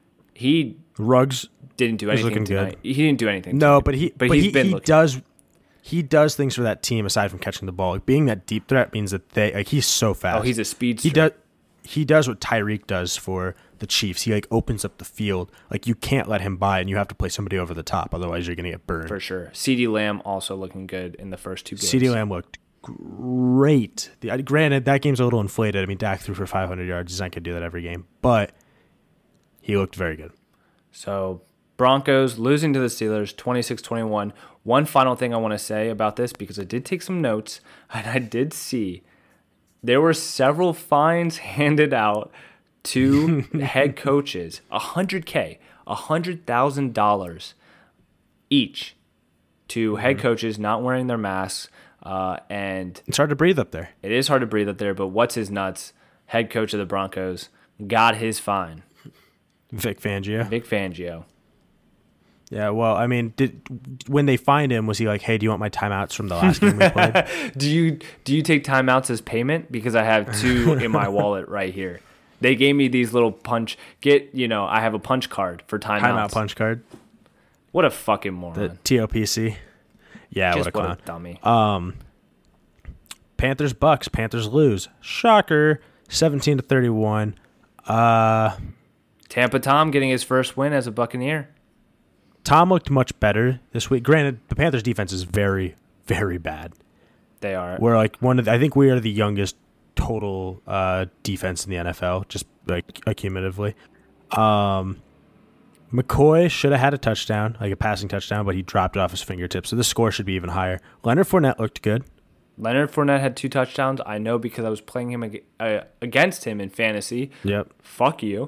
He Ruggs didn't do was anything looking tonight. good. He didn't do anything. No, tonight, but he but, but he's he, been he looking. does he does things for that team aside from catching the ball. Like being that deep threat means that they like he's so fast. Oh, he's a speedster. He does he does what Tyreek does for the Chiefs. He like opens up the field. Like you can't let him by, and you have to play somebody over the top, otherwise you're gonna get burned. For sure. CeeDee Lamb also looking good in the first two games. CeeDee Lamb looked great. The, granted, that game's a little inflated. I mean, Dak threw for five hundred yards. He's not gonna do that every game, but he looked very good. So Broncos losing to the Steelers twenty-six twenty-one. One final thing I want to say about this, because I did take some notes, and I did see there were several fines handed out to head coaches, one hundred K, one hundred thousand dollars each, to head coaches not wearing their masks. Uh, and It's hard to breathe up there. it is hard to breathe up there, but what's his nuts? Head coach of the Broncos got his fine. Vic Fangio. Vic Fangio. Yeah, well, I mean, did when they find him, was he like, "Hey, do you want my timeouts from the last game we played?" Do you do you take timeouts as payment? Because I have two in my wallet right here. They gave me these little punch. Get you know, I have a punch card for timeouts. Timeout punch card. What a fucking moron. The T O P C. Yeah, Just what a what clown. a dummy. Um, Panthers Bucks. Panthers lose. Shocker. Seventeen to thirty-one. Uh, Tampa Tom getting his first win as a Buccaneer. Tom looked much better this week. Granted, the Panthers defense is very, very bad. They are. We're like one of the, I think we are the youngest total uh, defense in the N F L, just like accumulatively. Um, McCoy should have had a touchdown, like a passing touchdown, but he dropped it off his fingertips, so the score should be even higher. Leonard Fournette looked good. Leonard Fournette had two touchdowns. I know because I was playing him ag- uh, against him in fantasy. Yep. Fuck you.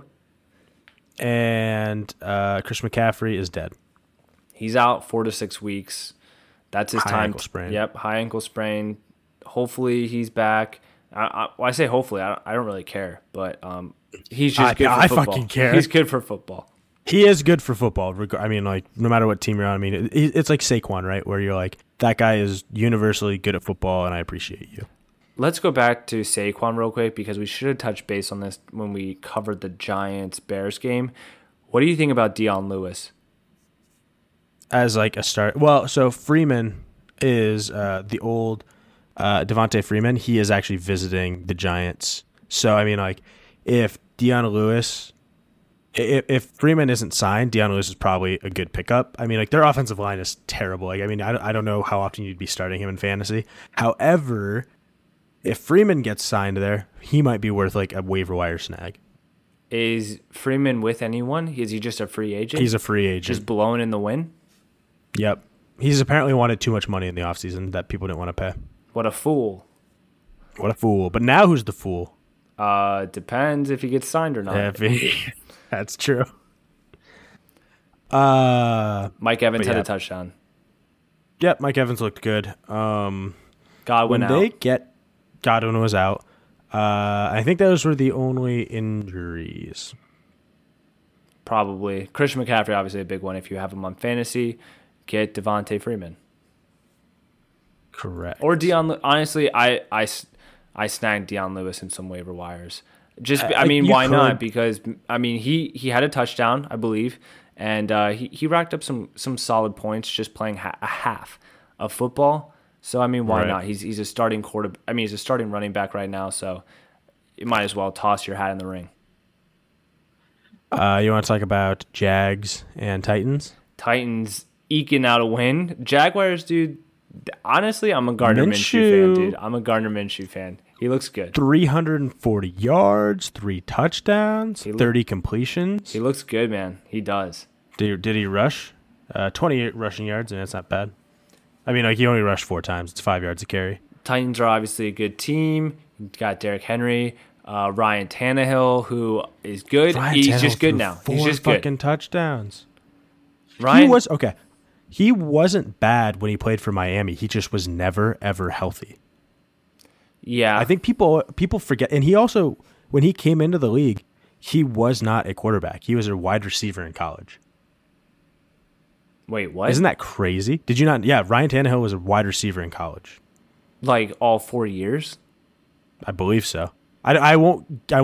And uh, Chris McCaffrey is dead. He's out four to six weeks. That's his High time. ankle sprain. Yep, high ankle sprain. Hopefully he's back. I, I, well, I say hopefully. I don't, I don't really care, but um, he's just I- good for I football. fucking care. He's good for football. He is good for football. reg- I mean, like, no matter what team you're on. I mean, it, it's like Saquon, right? Where you're like, that guy is universally good at football, and I appreciate you. Let's go back to Saquon real quick because we should have touched base on this when we covered the Giants-Bears game. What do you think about Dion Lewis? As like a start. Well, so Freeman is uh, the old uh, Devontae Freeman. He is actually visiting the Giants. So, I mean, like, if Dion Lewis, if, if Freeman isn't signed, Dion Lewis is probably a good pickup. I mean, like, their offensive line is terrible. Like, I mean, I don't, I don't know how often you'd be starting him in fantasy. However, if Freeman gets signed there, he might be worth, like, a waiver wire snag. Is Freeman with anyone? Is he just a free agent? He's a free agent. just blowing in the wind? Yep. He's apparently wanted too much money in the offseason that people didn't want to pay. What a fool. What a fool. But now who's the fool? Uh, depends if he gets signed or not. If he, that's true. Uh, Mike Evans But had yeah. a touchdown. yep, Mike Evans looked good. Um, Godwin when out. they get Godwin was out. Uh, I think those were the only injuries. Probably. Christian McCaffrey, obviously a big one. If you have him on fantasy, get Devontae Freeman. Correct. Or Dion. Lew- Honestly, I, I, I snagged Dion Lewis in some waiver wires. Just, I- I mean, you why not? could. Because I mean, he he had a touchdown, I believe, and uh, he he racked up some some solid points just playing ha- a half of football. So I mean, why Right. not? He's he's a starting quarter. I mean, he's a starting running back right now. So you might as well toss your hat in the ring. Uh, you want to talk about Jags and Titans? Titans eking out a win. Jaguars, dude. Honestly, I'm a Gardner Minshew, Minshew. fan, dude. I'm a Gardner Minshew fan. He looks good. three hundred forty yards, three touchdowns, He look- thirty completions. He looks good, man. He does. Did, did he rush? Uh, twenty-eight rushing yards, and that's not bad. I mean, like, he only rushed four times. It's five yards a carry. Titans are obviously a good team. You got Derrick Henry, uh, Ryan Tannehill, who is good. Ryan He's Tannehill just good threw now. Four He's just good. fucking touchdowns. Ryan He was okay. He wasn't bad when he played for Miami. He just was never ever healthy. yeah. I think people people forget, and he also when he came into the league, he was not a quarterback. He was a wide receiver in college. Wait, what? Isn't that crazy? Did you not? Yeah, Ryan Tannehill was a wide receiver in college. like all four years? I believe so. I, I won't I won't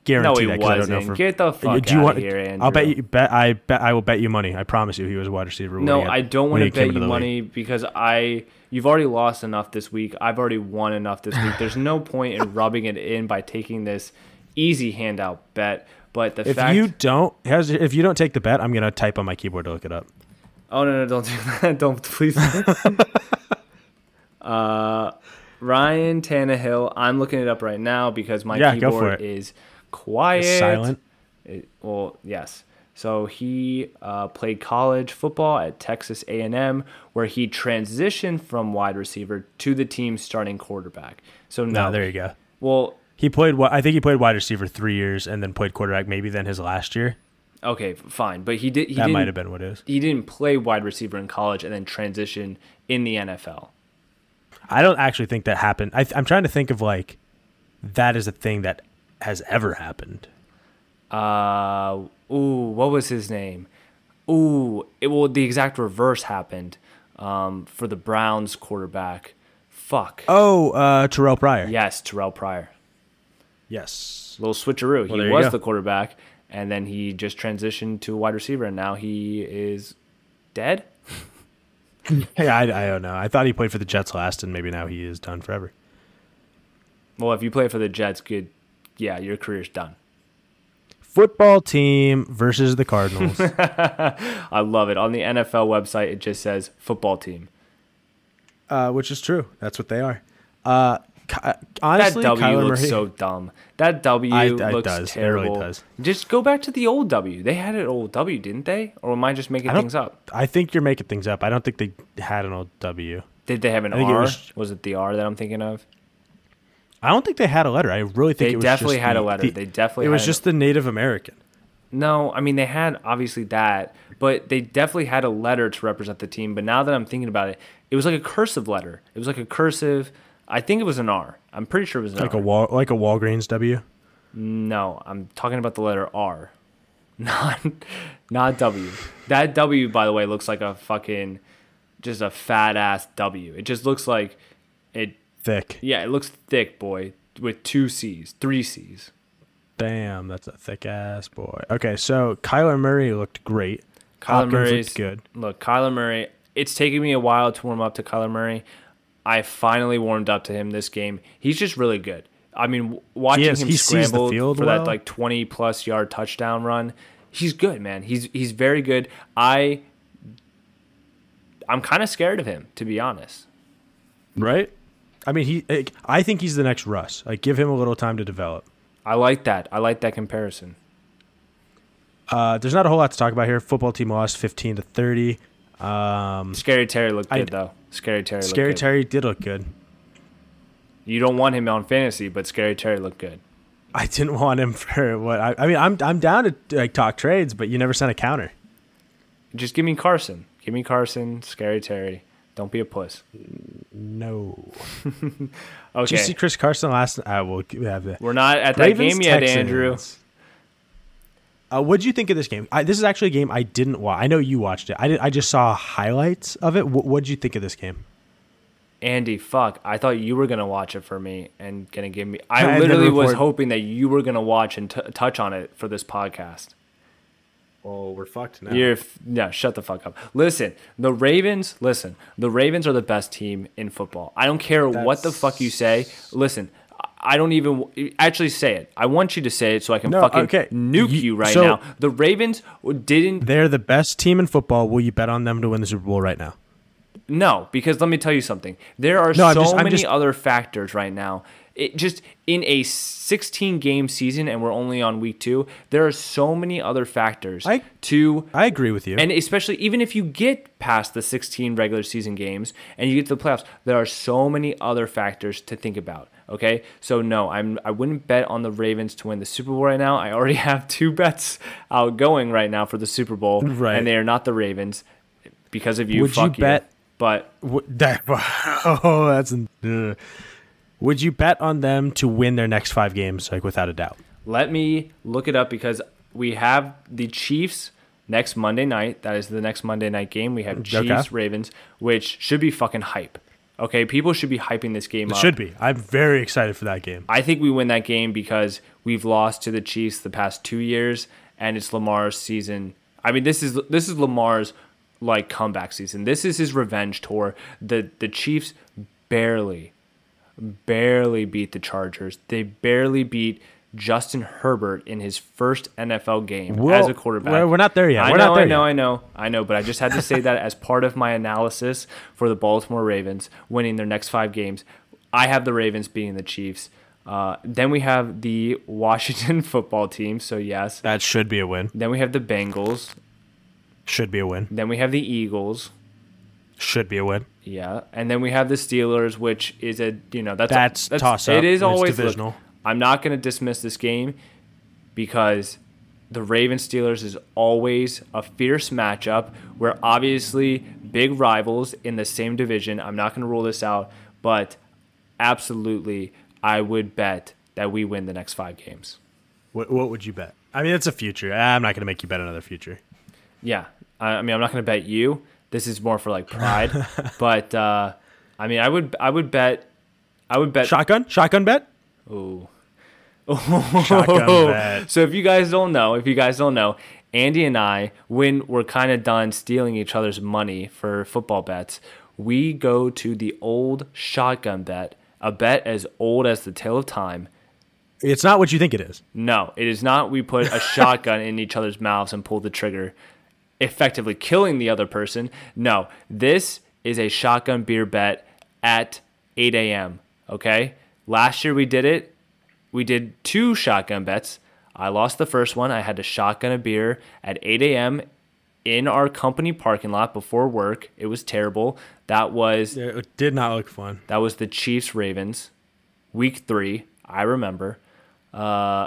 guarantee he that 'cause I don't know wasn't. for. Get the fuck do you outta want? here, Andrew. I'll bet you. Bet I bet I will bet you money. I promise you, he was a wide receiver. when No, he had- I don't when want he to came bet into you the league. money because I you've already lost enough this week. I've already won enough this week. There's no point in rubbing it in by taking this easy handout bet. But the If fact you don't, has- if you don't take the bet, I'm gonna type on my keyboard to look it up. Oh no, no, don't do that. Don't please. uh, Ryan Tannehill. I'm looking it up right now because my Yeah, go for keyboard it. is quiet. It's silent. It- well, yes. So he uh, played college football at Texas A and M, where he transitioned from wide receiver to the team's starting quarterback. So no, No, there you go. well, He played. wi- I think he played wide receiver three years and then played quarterback. Maybe then his last year. okay, fine, but he did. He That didn't, might have been what it is. He didn't play wide receiver in college and then transition in the N F L. I don't actually think that happened. I, I'm trying to think of like that is a thing that has ever happened. Uh, ooh, what was his name? Ooh, it well the exact reverse happened um, for the Browns quarterback. Fuck. Oh, uh, Terrell Pryor. Yes, Terrell Pryor. Yes. Little switcheroo. Well, there he you was go. the quarterback, and then he just transitioned to a wide receiver, and now he is dead. Hey, I, I don't know. I thought he played for the Jets last, and maybe now he is done forever. Well, if you play for the Jets, good. Yeah, your career's done. Football team versus the Cardinals. I love it. On the N F L website, it just says football team. uh, which is true. That's what they are. Uh, Ky- honestly, That W Kyler looks Murray, so dumb. That W I- it looks does. It really terrible. does. Just go back to the old W. They had an old W, didn't they? Or am I just making I don't- things up? I think you're making things up. I don't think they had an old W. Did they have an I think it R? was- Was it the R that I'm thinking of? I don't think they had a letter. I really think They it was definitely just had the- a letter. the- They definitely It was had an- just the Native American. No, I mean they had obviously that, but they definitely had a letter to represent the team. But now that I'm thinking about it, it was like a cursive letter. It was like a cursive. I think it was an R. I'm pretty sure it was an Like R. a wall, like a Walgreens W. No, I'm talking about the letter R, not not W. That W, by the way, looks like a fucking just a fat ass W. It just looks like it. Thick. Yeah, it looks thick, boy, with two C's, three C's. Damn, that's a thick ass boy. Okay, so Kyler Murray looked great. Kyler Hopkins Murray's looked good. Look, Kyler Murray. It's taken me a while to warm up to Kyler Murray. I finally warmed up to him this game. He's just really good. I mean, w- watching He is. him He sees the scramble field for well. that like twenty plus yard touchdown run, he's good, man. He's he's very good. I I'm kind of scared of him, to be honest. Right? I mean, he. like, I think he's the next Russ. Like, give him a little time to develop. I like that. I like that comparison. Uh, there's not a whole lot to talk about here. Football team lost fifteen to thirty. Um, Scary Terry looked I- good though. Scary Terry. Scary looked good. Terry did look good. You don't want him on fantasy, but Scary Terry looked good. I didn't want him for what I, I mean. I'm I'm down to like talk trades, but you never sent a counter. Just give me Carson. Give me Carson. Scary Terry. Don't be a puss. No. Okay. Did you see Chris Carson last? I will have that. We're not at that Ravens, game yet, Texans. Andrew. Uh, what did you think of this game? I, this is actually a game I didn't watch. I know you watched it. I did, I just saw highlights of it. What did you think of this game? Andy, fuck. I thought you were going to watch it for me and going to give me. I I had the literally was report- hoping that you were going to watch and t- touch on it for this podcast. Oh, we're fucked now. You're f- no, shut the fuck up. Listen, the Ravens. Listen, the Ravens are the best team in football. I don't care what the fuck you say. Listen, I- I don't even actually say it. I want you to say it so I can No, fucking okay. nuke You- you, right so- now. The Ravens didn't. They're the best team in football. Will you bet on them to win the Super Bowl right now? No, because let me tell you something. There are No, I'm so just- I'm many just- other factors right now. It just in a sixteen game season, and we're only on week two. There are so many other factors I- to, I agree with you. and especially even if you get past the sixteen regular season games and you get to the playoffs, there are so many other factors to think about. Okay, so no, I'm I wouldn't bet on the Ravens to win the Super Bowl right now. I already have two bets outgoing right now for the Super Bowl, Right. and they are not the Ravens because of you. Would you fuck bet- But What- that, oh, that's. Uh, would you bet on them to win their next five games, like without a doubt? let me look it up because we have the Chiefs next Monday night. That is the next Monday night game. We have Chiefs Okay. Ravens, which should be fucking hype. Okay, people should be hyping this game It up. should be. I'm very excited for that game. I think we win that game because we've lost to the Chiefs the past two years, and it's Lamar's season. I mean, this is this is Lamar's like comeback season. This is his revenge tour. The the Chiefs barely, barely beat the Chargers. They barely beat Justin Herbert in his first N F L game Well, as a quarterback. We're, we're not there yet. I We're know, not there I know, yet. I know, I know, but I just had to say that as part of my analysis for the Baltimore Ravens winning their next five games. I have the Ravens beating the Chiefs. Uh, then we have the Washington football team, so yes. That should be a win. Then we have the Bengals. Should be a win. Then we have the Eagles. Should be a win. Yeah, and then we have the Steelers, which is a you know that's That's that's toss-up. It is It's always divisional. Look, I'm not going to dismiss this game because the Ravens Steelers is always a fierce matchup. We're obviously big rivals in the same division. I'm not going to rule this out, but absolutely, I would bet that we win the next five games. What, what would you bet? I mean, it's a future. I'm not going to make you bet another future. Yeah, I, I mean, I'm not going to bet you. This is more for like pride, but uh, I mean, I would, I would bet, I would bet. Shotgun? Shotgun bet? Ooh. Shotgun bet. So if you guys don't know, if you guys don't know, Andy and I, when we're kind of done stealing each other's money for football bets, we go to the old shotgun bet, a bet as old as the tale of time. It's not what you think it is. No, it is not. We put a shotgun in each other's mouths and pull the trigger, effectively killing the other person. No, this is a shotgun beer bet at eight a.m., okay? Last year we did it. We did two shotgun bets. I lost the first one. I had to shotgun a beer at eight a.m. in our company parking lot before work. It was terrible. That was It did not look fun. that was the Chiefs Ravens, week three. I remember. Uh,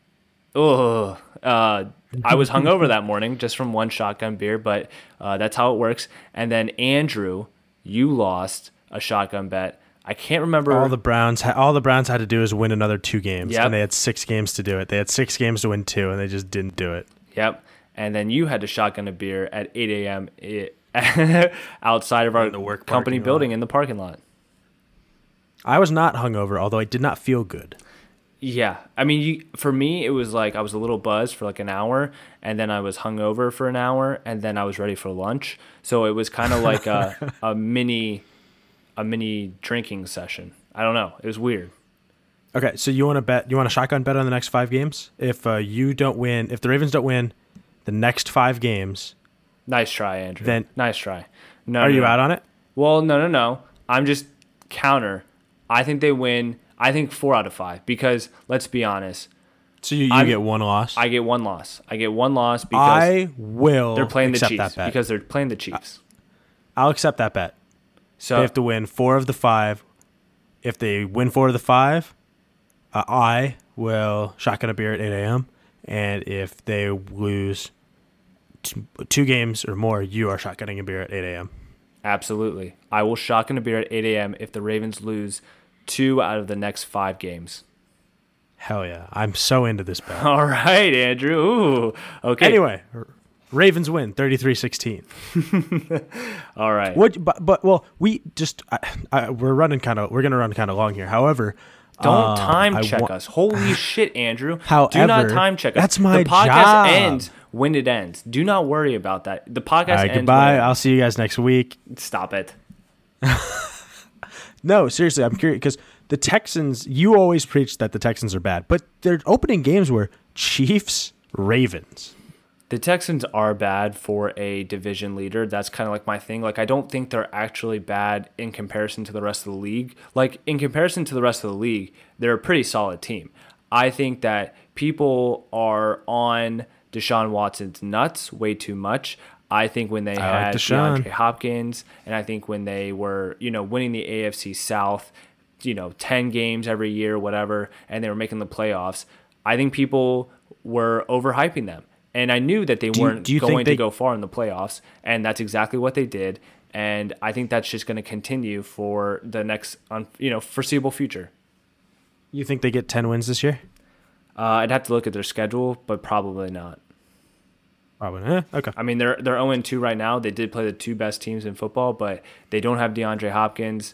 oh, uh, I was hungover that morning just from one shotgun beer, but uh, that's how it works. And then Andrew, you lost a shotgun bet. I can't remember. All the Browns, ha- all the Browns had to do is win another two games, Yep. and they had six games to do it. They had six games to win two, and they just didn't do it. Yep. And then you had to shotgun a beer at eight a.m. outside of our In the work company parking building lot. in the parking lot. I was not hungover, although I did not feel good. Yeah. I mean, you, for me, it was like I was a little buzzed for like an hour, and then I was hungover for an hour, and then I was ready for lunch. So it was kind of like a, a mini a mini drinking session. I don't know. It was weird. Okay, so you want to bet? You want a shotgun bet on the next five games? If uh, you don't win, if the Ravens don't win the next five games, Nice try, Andrew. Then- nice try. No, are no, you no. out on it? Well, no, no, no. I'm just counter. I think they win. I think four out of five because let's be honest. So you, you I'm- get one loss. I get one loss. I get one loss because I will. they're playing the accept Chiefs. that bet. Because they're playing the Chiefs. I'll accept that bet. So They have to win four of the five. If they win four of the five, uh, I will shotgun a beer at eight a.m. And if they lose t- two games or more, you are shotgunning a beer at eight a.m. absolutely, I will shotgun a beer at eight a.m. if the Ravens lose two out of the next five games. Hell yeah. I'm so into this bet. All right, Andrew. Ooh, okay. Anyway, Ravens win thirty-three sixteen. All right. What? But, but well, we just I, I, we're running kind of we're gonna run kind of long here. However, Don't uh, time I check wa- us. Holy shit, Andrew. Do However, not time check us. that's my The podcast job. ends when it ends. Do not worry about that. The podcast All right, ends goodbye. when it I'll see you guys next week. Stop it. No, seriously, I'm curious because the Texans. You always preach that the Texans are bad, but their opening games were Chiefs, Ravens. The Texans are bad for a division leader. That's kind of like my thing. Like, I don't think they're actually bad in comparison to the rest of the league. Like, in comparison to the rest of the league, they're a pretty solid team. I think that people are on Deshaun Watson's nuts way too much. I think when they I like had Deshaun. DeAndre Hopkins, and I think when they were, you know, winning the A F C South, you know, ten games every year, whatever, and they were making the playoffs, I think people were overhyping them. And I knew that they Do you- weren't do you think going they- to go far in the playoffs, and that's exactly what they did. And I think that's just going to continue for the next, un- you know, foreseeable future. You think they get ten wins this year? Uh, I'd have to look at their schedule, but probably not. Probably. Eh, okay. I mean, they're they're zero and two right now. They did play the two best teams in football, but they don't have DeAndre Hopkins,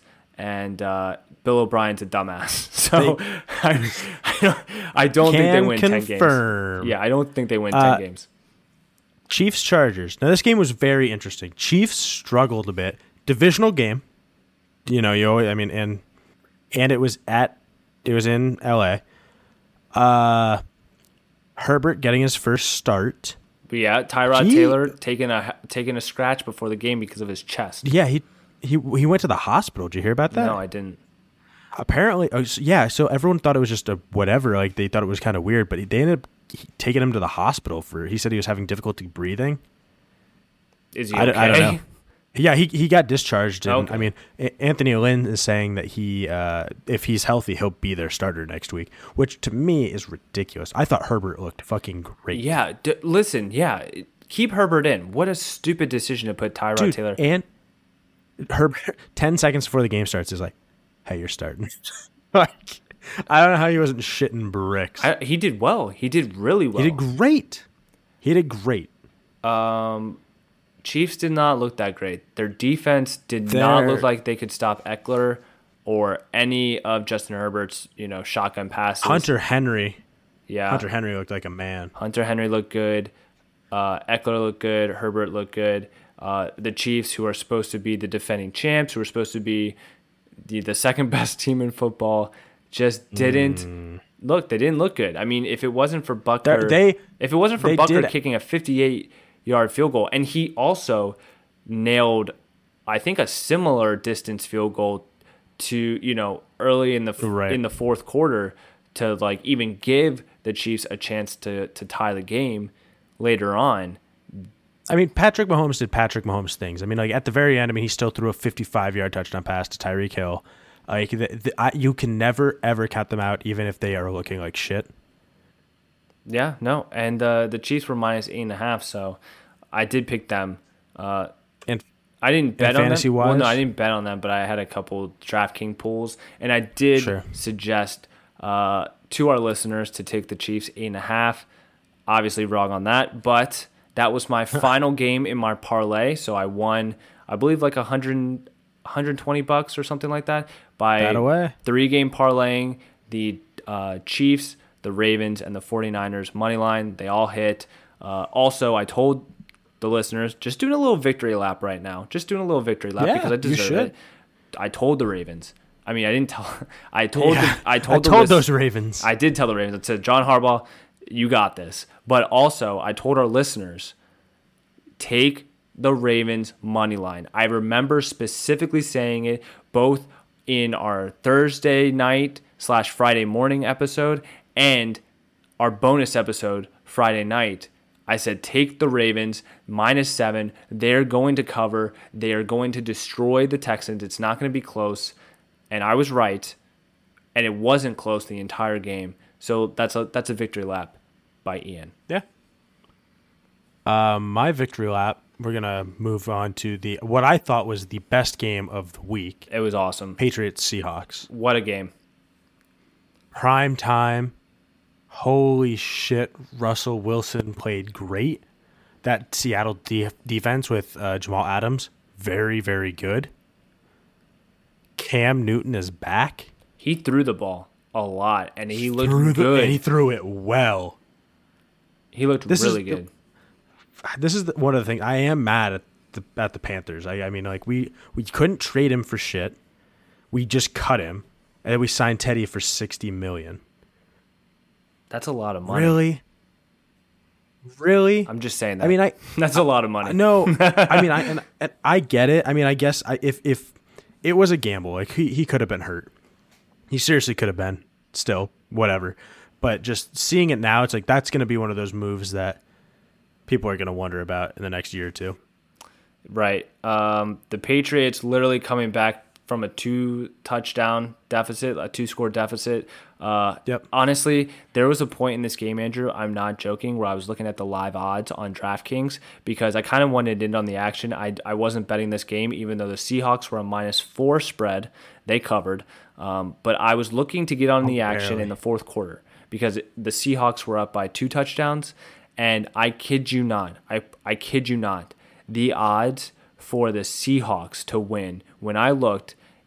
and uh, Bill O'Brien's a dumbass. So I, I don't, I don't think they win confirm. ten games. Yeah, I don't think they win Uh, ten games. Chiefs Chargers. Now this game was very interesting. Chiefs struggled a bit. Divisional game. You know, you always, I mean, and and it was at it was in L A. Uh, Herbert getting his first start. But yeah, Tyrod He- Taylor taking a taking a scratch before the game because of his chest. Yeah, he he he went to the hospital. Did you hear about that? No, I didn't. Apparently, oh, so- yeah. So everyone thought it was just a whatever. Like they thought it was kind of weird, but they ended up taking him to the hospital for. He said he was having difficulty breathing. Is he I, okay? don't- I don't know. Yeah, he he got discharged. And, Okay. I mean, A- Anthony Lynn is saying that he, uh, if he's healthy, he'll be their starter next week, which to me is ridiculous. I thought Herbert looked fucking great. Yeah, d- listen, yeah, keep Herbert in. What a stupid decision to put Tyrod Dude, Taylor. and Herbert, ten seconds before the game starts, is like, hey, you're starting. Like, I don't know how he wasn't shitting bricks. I, he did well. He did really well. He did great. He did great. Chiefs did not look that great. Their defense did not Their- look like they could stop Eckler or any of Justin Herbert's, you know, shotgun passes. Hunter Henry. yeah, Hunter Henry looked like a man. Hunter Henry looked good. Uh, Eckler looked good. Herbert looked good. Uh, the Chiefs, who are supposed to be the defending champs, who are supposed to be the, the second best team in football, just didn't Mm. look. They didn't look good. I mean, if it wasn't for Butker, They- if it wasn't for they Butker did- kicking a fifty-eight yard field goal, and he also nailed, I think, a similar distance field goal to, you know, early in the Right. in the fourth quarter to like even give the Chiefs a chance to to tie the game later on. I mean, Patrick Mahomes did Patrick Mahomes things. I mean, like at the very end, I mean, he still threw a fifty-five yard touchdown pass to Tyreek Hill. Like the, the, I, you can never ever count them out, even if they are looking like shit. Yeah, no, and uh, the Chiefs were minus eight and a half, so I did pick them. Uh, And I didn't bet on them. fantasy-wise? Well, no, I didn't bet on them, but I had a couple DraftKings pools, and I did Sure. suggest uh, to our listeners to take the Chiefs eight and a half. Obviously, wrong on that, but that was my final game in my parlay, so I won, I believe, like a hundred, hundred twenty bucks or something like that by That away. three game parlaying the uh, Chiefs, the Ravens, and the 49ers money line. They all hit. Uh, also, I told the listeners, just doing a little victory lap right now. Just doing a little victory lap Yeah, because I you deserve should. it. I told the Ravens. I mean, I didn't tell. I told. Yeah, The, I told. I the told list- those Ravens. I did tell the Ravens. I said, John Harbaugh, you got this. But also, I told our listeners, take the Ravens money line. I remember specifically saying it both in our Thursday night slash Friday morning episode and our bonus episode Friday night. I said, take the Ravens minus seven. They're going to cover. They are going to destroy the Texans. It's not going to be close. And I was right. And it wasn't close the entire game. So that's a that's a victory lap by Ian. Yeah. Um, my victory lap. We're gonna move on to the what I thought was the best game of the week: It was awesome. Patriots Seahawks. What a game. Prime time. Holy shit! Russell Wilson played great. That Seattle de- defense with uh, Jamal Adams, very very good. Cam Newton is back. He threw the ball a lot, and he looked Threw the- good. and he he, threw it well. looked This is really the- good. This is the, one of the things I am mad at the at the Panthers. I, I mean, like we we couldn't trade him for shit. We just cut him, and then we signed Teddy for sixty million. That's a lot of money. Really, really. I'm just saying that. I mean, I that's a lot of money. no. I mean, I and, and I get it. I mean, I guess I, if if it was a gamble, like he he could have been hurt. He seriously could have been. Still, whatever. But just seeing it now, it's like that's going to be one of those moves that people are going to wonder about in the next year or two. Right. Um, the Patriots literally coming back from a two touchdown deficit, a two score deficit. Uh, Yep. Honestly, there was a point in this game, Andrew, I'm not joking, where I was looking at the live odds on DraftKings because I kind of wanted in on the action. I, I wasn't betting this game, even though the Seahawks were a minus four spread. They covered. Um, but I was looking to get on the action barely. in the fourth quarter because the Seahawks were up by two touchdowns. And I kid you not, I, I kid you not, the odds for the Seahawks to win, when I looked,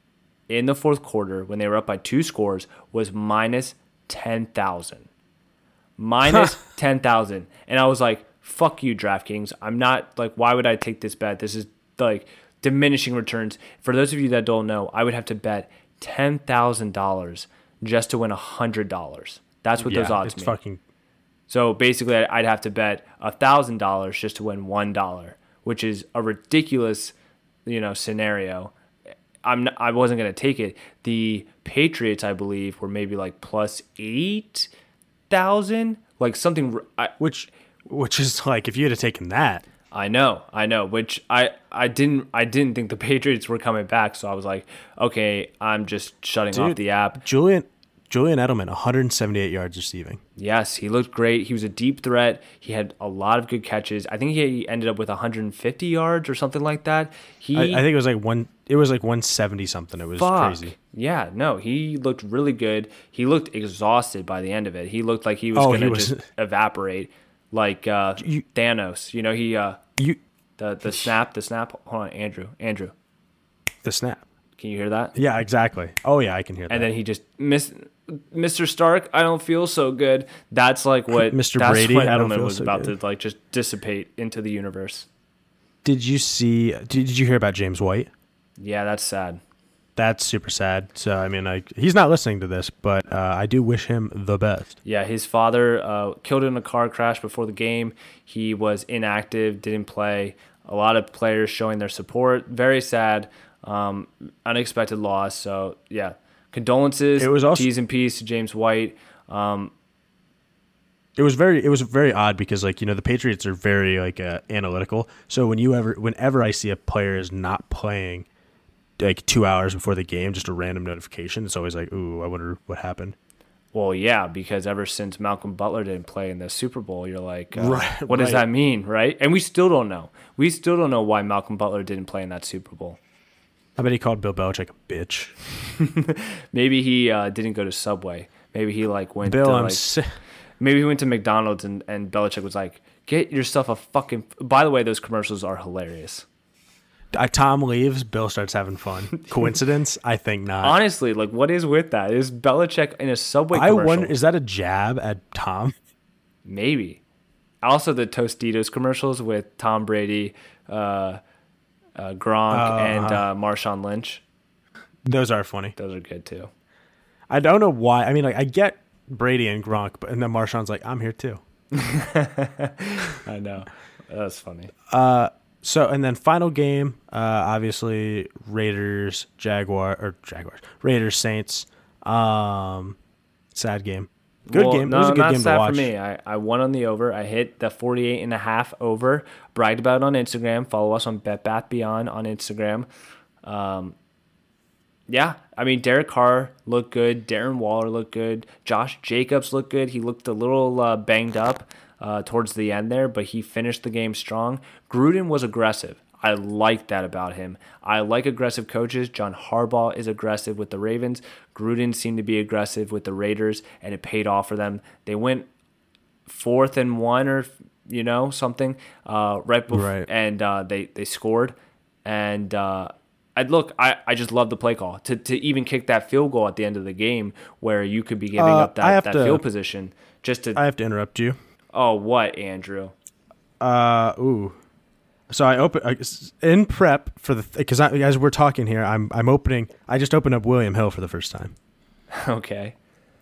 in the fourth quarter when they were up by two scores was minus ten thousand. Minus ten thousand. And I was like, fuck you, DraftKings. I'm not, like, why would I take this bet? This is, like, diminishing returns. For those of you that don't know, I would have to bet ten thousand dollars just to win one hundred dollars. That's what yeah, those odds it's mean. Fucking... So basically, I'd have to bet one thousand dollars just to win one dollar, which is a ridiculous, you know, scenario. I'm not, I wasn't going to take it. The Patriots, I believe, were maybe like plus eight thousand, like something. I, which, which is like if you had taken that. I know, I know. Which I, I didn't, I didn't think the Patriots were coming back, so I was like, okay, I'm just shutting Dude, off the app. Julian, Julian Edelman, one hundred seventy-eight yards receiving. Yes, he looked great. He was a deep threat. He had a lot of good catches. I think he ended up with one hundred fifty yards or something like that. He, I, I think it was like one. It was like one seventy something. It was fuck. crazy. Yeah, no, he looked really good. He looked exhausted by the end of it. He looked like he was Oh, going he to was- just evaporate, like uh, You- Thanos. You know, he uh, You the the snap, the snap. Hold on, Andrew, Andrew, the snap. can you hear that? Yeah, exactly. Oh yeah, I can hear that. And then he just missed. Mister Stark, I don't feel so good. That's like what Mister that's Brady, what I don't Edelman feel was so about good. to like just dissipate into the universe. Did you see? Did, did you hear about James White? Yeah, that's sad. That's super sad. So I mean, like he's not listening to this, but uh, I do wish him the best. Yeah, his father uh, killed in a car crash before the game. He was inactive, didn't play. A lot of players showing their support. Very sad, um, unexpected loss. So yeah, condolences. It was also- T's and P's to James White. Um, It was very, it was very odd because like you know the Patriots are very like uh, analytical. So when you ever, whenever I see a player is not playing, like two hours before the game, just a random notification, it's always like, ooh, I wonder what happened. well, yeah, because ever since Malcolm Butler didn't play in the Super Bowl, you're like, uh, Right, what does right. that mean, right? And we still don't know. We still don't know why Malcolm Butler didn't play in that Super Bowl. I bet he called Bill Belichick a bitch. Maybe he uh, didn't go to Subway. Maybe he like went Bill, to I'm like. si- Maybe he went to McDonald's and, and Belichick was like, get yourself a fucking... By the way, those commercials are hilarious. uh, Tom leaves, Bill starts having fun. Coincidence? I think not. Honestly, like, what is with that? Is Belichick in a Subway I commercial? wonder, is that a jab at Tom? Maybe. Also, the Tostitos commercials with Tom Brady, uh, uh, Gronk, Uh, and uh, Marshawn Lynch. Those are funny. Those are good, too. I don't know why. I mean, like I get Brady and Gronk, but and then Marshawn's like, I'm here too. I know. That's funny. So and then final game, uh, obviously Raiders, Jaguar or Jaguars, Raiders, Saints. Um, sad game. Good Well, game. No, it was a good not game sad to watch. for me. I, I won on the over. I hit the forty-eight and a half over. Bragged about it on Instagram. Follow us on Bet Bath Beyond on Instagram. Um, yeah, I mean, Derek Carr looked good. Darren Waller looked good. Josh Jacobs looked good. He looked a little uh, banged up uh, towards the end there, but he finished the game strong. Gruden was aggressive. I like that about him. I like aggressive coaches. John Harbaugh is aggressive with the Ravens. Gruden seemed to be aggressive with the Raiders, and it paid off for them. They went fourth and one or, you know, something uh, right before, Right. and uh, they, they scored. And uh, I'd look, I, I just love the play call. To to even kick that field goal at the end of the game where you could be giving Uh, up I that, have that to- field position just to, I have to interrupt you. oh, what, Andrew? Uh, ooh. So I open I, in prep for the because as we're talking here, I'm I'm opening. I just opened up William Hill for the first time. Okay.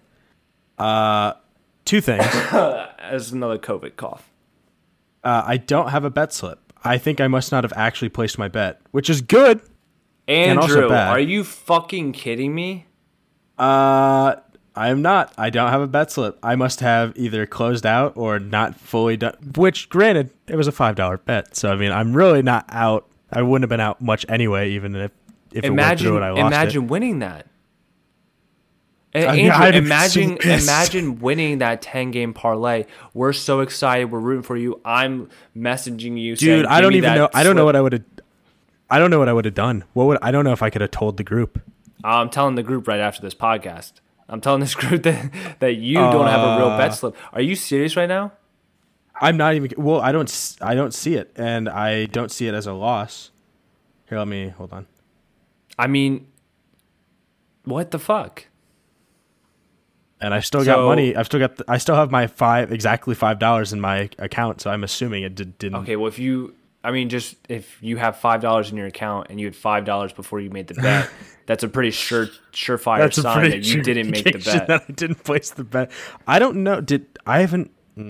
Two things. As another COVID cough. Uh, I don't have a bet slip. I think I must not have actually placed my bet, which is good. And also Andrew, bad. are you fucking kidding me? Uh, I am not. I don't have a bet slip. I must have either closed out or not fully done. Which, granted, it was a five dollar bet. So I mean, I'm really not out. I wouldn't have been out much anyway, even if if it went Imagine, through and I lost imagine it. winning that. And Uh, Andrew, yeah, I'd be imagine, so pissed. imagine winning that ten game parlay. We're so excited. We're rooting for you. I'm messaging you, saying, Dude, I "Give don't me even that know. I don't know slip." what I would have. I don't know what I would have done. What would I don't know if I could have told the group. I'm telling the group right after this podcast. I'm telling this group that, that you don't have a real Uh, bet slip. Are you serious right now? I'm not even. Well, I don't. s- I don't see it, and I don't see it as a loss. Here, let me hold on. I mean, What the fuck? And I still So- got money. I've still got. The, I still have my five exactly five dollars in my account. So I'm assuming it did, didn't. Okay, well, if you, I mean, just if you have five dollars in your account and you had five dollars before you made the bet, that's a pretty sure surefire That's a sign pretty that you true didn't make the indication bet. That I didn't place the bet. I don't know. Did I haven't?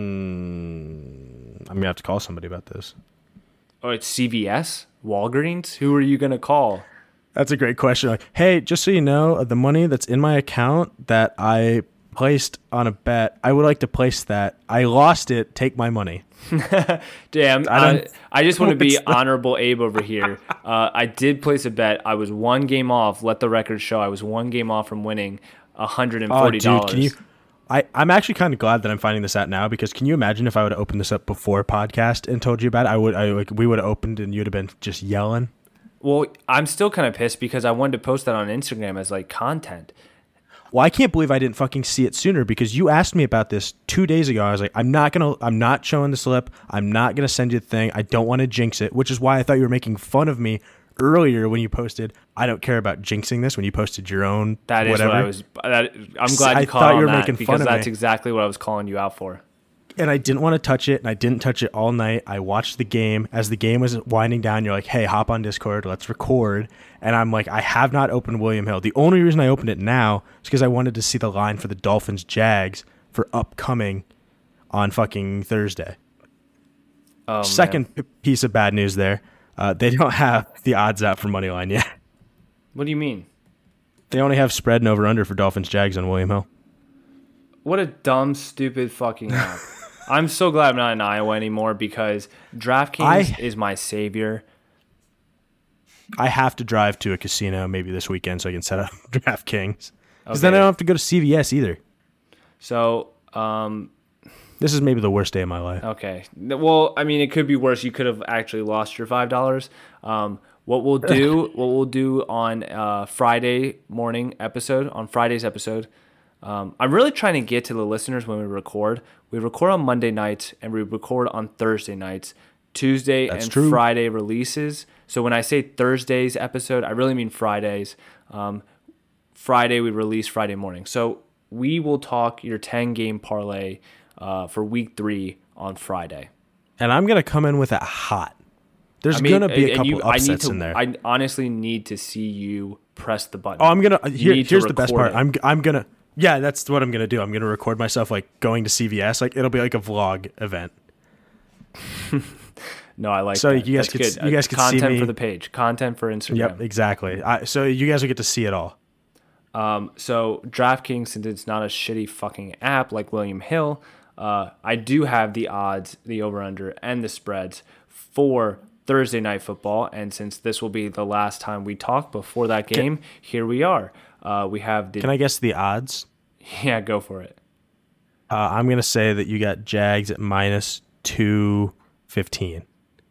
Mm, I'm gonna have to call somebody about this. Oh, it's C V S, Walgreens. Who are you gonna call? That's a great question. Like, hey, just so you know, the money that's in my account that I placed on a bet, I would like to place that. I lost it. Take my money. Damn, I I, don't- I just want to be What's the- honorable Abe over here. Uh, I did place a bet. I was one game off. Let the record show. I was one game off from winning one hundred Oh, forty dude, dollars. can you? I, I'm actually kind of glad that I'm finding this out now because can you imagine if I would have opened this up before podcast and told you about it? I would. I like we would have opened and you'd have been just yelling. Well, I'm still kind of pissed because I wanted to post that on Instagram as like content. Well, I can't believe I didn't fucking see it sooner because you asked me about this two days ago. I was like, I'm not gonna, I'm not showing the slip. I'm not gonna send you the thing. I don't want to jinx it, which is why I thought you were making fun of me earlier when you posted. I don't care about jinxing this when you posted your own. That is whatever. what I was. That, I'm glad I you called thought on you were that making because fun of that's me. exactly what I was calling you out for. And I didn't want to touch it, and I didn't touch it all night. I watched the game. As the game was winding down, you're like, hey, hop on Discord, let's record. And I'm like, I have not opened William Hill. The only reason I opened it now is because I wanted to see the line for the Dolphins Jags for upcoming on fucking Thursday. Oh, man. Second p- piece of bad news there. Uh, they don't have the odds out for Moneyline yet. What do you mean? They only have spread and over-under for Dolphins Jags on William Hill. What a dumb, stupid fucking app. I'm so glad I'm not in Iowa anymore because DraftKings I- is my savior. I have to drive to a casino maybe this weekend so I can set up DraftKings. Because Okay. then I don't have to go to C V S either. So, um, This is maybe the worst day of my life. okay. Well, I mean, it could be worse. You could have actually lost your five dollars. Um, what we'll do, what we'll do on uh, Friday morning episode, on Friday's episode, um, I'm really trying to get to the listeners when we record. We record on Monday nights and we record on Thursday nights. Tuesday That's and true. Friday releases. So when I say Thursday's episode, I really mean Fridays. Um, Friday we release Friday morning. So we will talk your ten game parlay uh, for week three on Friday. And I'm going to come in with it hot. There's I mean, going to be a and couple you- I need upsets to, in there. I honestly need to see you press the button. oh, I'm going to You here, need to here's the best record part. it. I'm I'm going to Yeah, that's what I'm going to do. I'm going to record myself like going to C V S. Like it'll be like a vlog event. No, I like So that. you guys That's could- good. you Uh, guys could see content me- for the page, content for Instagram. Yep, exactly. I, so you guys will get to see it all. Um, so DraftKings, since it's not a shitty fucking app like William Hill, uh, I do have the odds, the over/under, and the spreads for Thursday night football. And since this will be the last time we talk before that game, here we are. Uh, we have the Can I guess the odds? yeah, go for it. Uh, I'm going to say that you got Jags at minus two fifteen.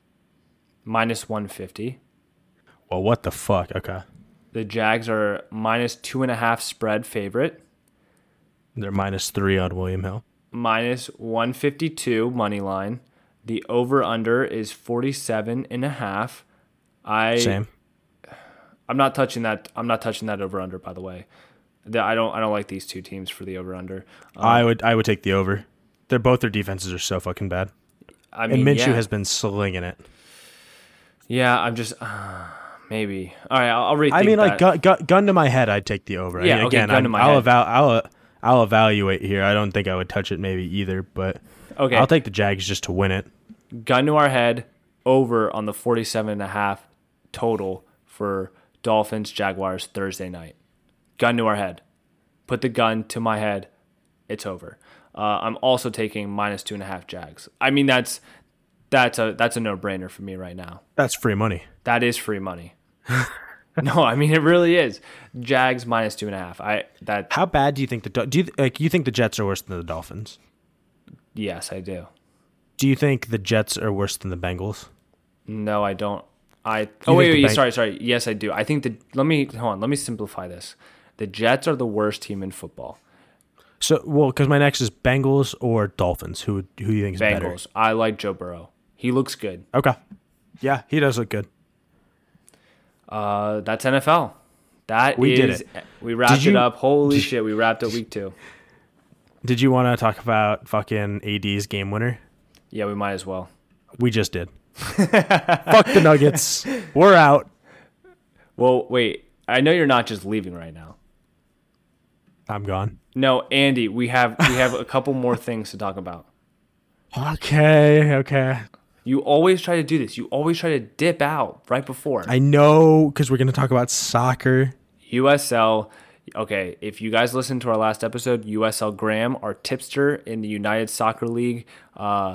Minus one fifty. Well, what the fuck? Okay. The Jags are minus two and a half spread favorite. They're minus three on William Hill. Minus one fifty-two money line. The over/under is forty-seven and a half. I Same. I'm not touching that. I'm not touching that over under. By the way, The- I don't. I don't like these two teams for the over under. Um, I would I would take the over. They're both their defenses are so fucking bad. I mean, And Minshew yeah, has been slinging it. yeah. I'm just uh, maybe. All right, I'll, I'll rethink I mean, like that. gun, gun, gun to my head, I'd take the over. I Yeah, mean, okay, again, gun I'm- to my I'll, head. eval- I'll I'll evaluate here. I don't think I would touch it maybe either, but Okay. I'll take the Jags just to win it. Gun to our head, over on the forty-seven and a half total for Dolphins Jaguars Thursday night. Gun to our head. Put the gun to my head. It's over. Uh, I'm also taking minus two and a half Jags. I mean, that's that's a that's a no brainer for me right now. That's free money. That is free money. No, I mean it really is. Jags minus two and a half. I that How bad do you think the Do- do you like you think the Jets are worse than the Dolphins? yes, I do. Do you think the Jets are worse than the Bengals? No, I don't. I you oh wait, think the wait, Beng- sorry, sorry. Yes, I do. I think the let me hold on. Let me simplify this. The Jets are the worst team in football. So, well, because my next is Bengals or Dolphins. Who who do you think is better? Bengals. I like Joe Burrow. He looks good. Okay. Yeah, he does look good. Uh, that's N F L. That We did is it. We wrapped you, it up. Holy shit, we wrapped up week two. Did you want to talk about fucking A D's game winner? Yeah, we might as well. We just did. Fuck the Nuggets. We're out. Well, wait. I know you're not just leaving right now. I'm gone. No, Andy, we have we have a couple more things to talk about. Okay, okay. You always try to do this. You always try to dip out right before. I know, because we're going to talk about soccer. U S L. Okay, if you guys listened to our last episode, U S L Graham, our tipster in the United Soccer League uh,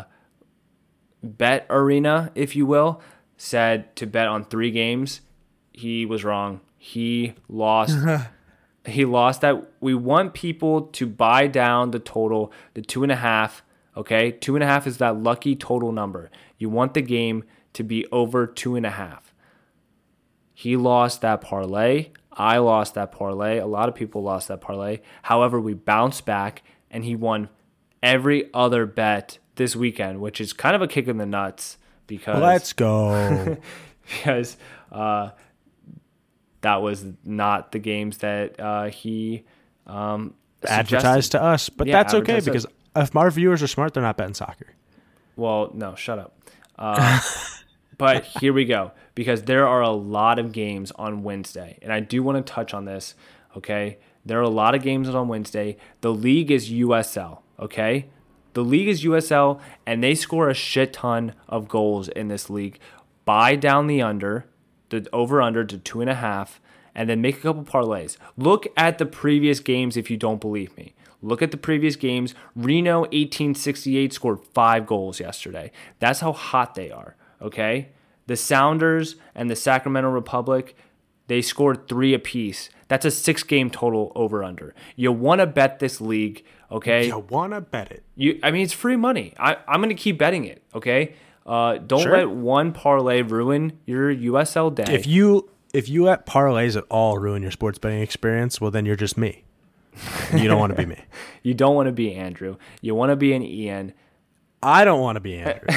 bet arena, if you will, said to bet on three games. He was wrong. He lost. he lost that. We want people to buy down the total, the two and a half. Okay, two and a half is that lucky total number. You want the game to be over two and a half. He lost that parlay. I lost that parlay. A lot of people lost that parlay. However, we bounced back, and he won every other bet this weekend, which is kind of a kick in the nuts because let's go. because uh, that was not the games that uh, he um, advertised to us, but Yeah, that's okay advertised to because us. if our viewers are smart, they're not betting soccer. Well, no, shut up. Uh, but here we go, because there are a lot of games on Wednesday, and I do want to touch on this, okay? There are a lot of games on Wednesday. The league is U S L, okay? The league is U S L, and they score a shit ton of goals in this league. Buy down the under, the over-under to two and a half, and then make a couple parlays. Look at the previous games if you don't believe me. Look at the previous games. Reno eighteen sixty-eight scored five goals yesterday. That's how hot they are, okay? The Sounders and the Sacramento Republic, they scored three apiece. That's a six-game total over-under. You want to bet this league, okay? You want to bet it. You, I mean, it's free money. I, I'm going to keep betting it, okay? Uh, don't Sure. let one parlay ruin your U S L day. If you if you let parlays at all ruin your sports betting experience, well, then you're just me. And you don't want to be me. You don't want to be Andrew. You want to be an Ian. I don't want to be Andrew.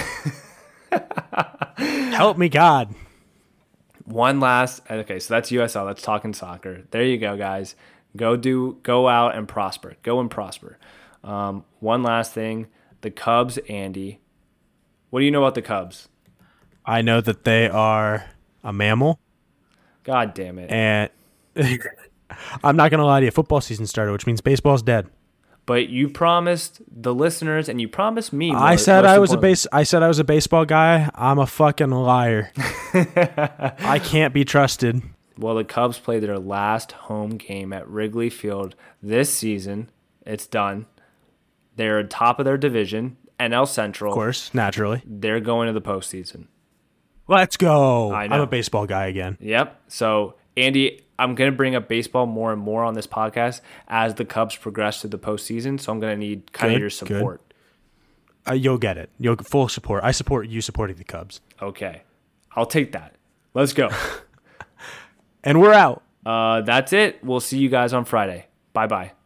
Help me, God. One last, okay, so that's U S L. That's talking soccer. There you go, guys. Go do, go out and prosper. Go and prosper. Um, one last thing, the Cubs, Andy. What do you know about the Cubs? I know that they are a mammal, God damn it! and I'm not gonna lie to you. Football season started, which means baseball's dead. But you promised the listeners, and you promised me. I most- said most I was a importantly- base. I said I was a baseball guy. I'm a fucking liar. I can't be trusted. Well, the Cubs played their last home game at Wrigley Field this season. It's done. They're top of their division, N L Central. Of course, naturally. They're going to the postseason. Let's go. I know. I'm a baseball guy again. Yep. So, Andy, I'm going to bring up baseball more and more on this podcast as the Cubs progress to the postseason. So, I'm going to need kind Good, of your support. Uh, you'll get it. You'll get full support. I support you supporting the Cubs. Okay. I'll take that. Let's go. And we're out. uh, that's it. We'll see you guys on Friday. Bye-bye.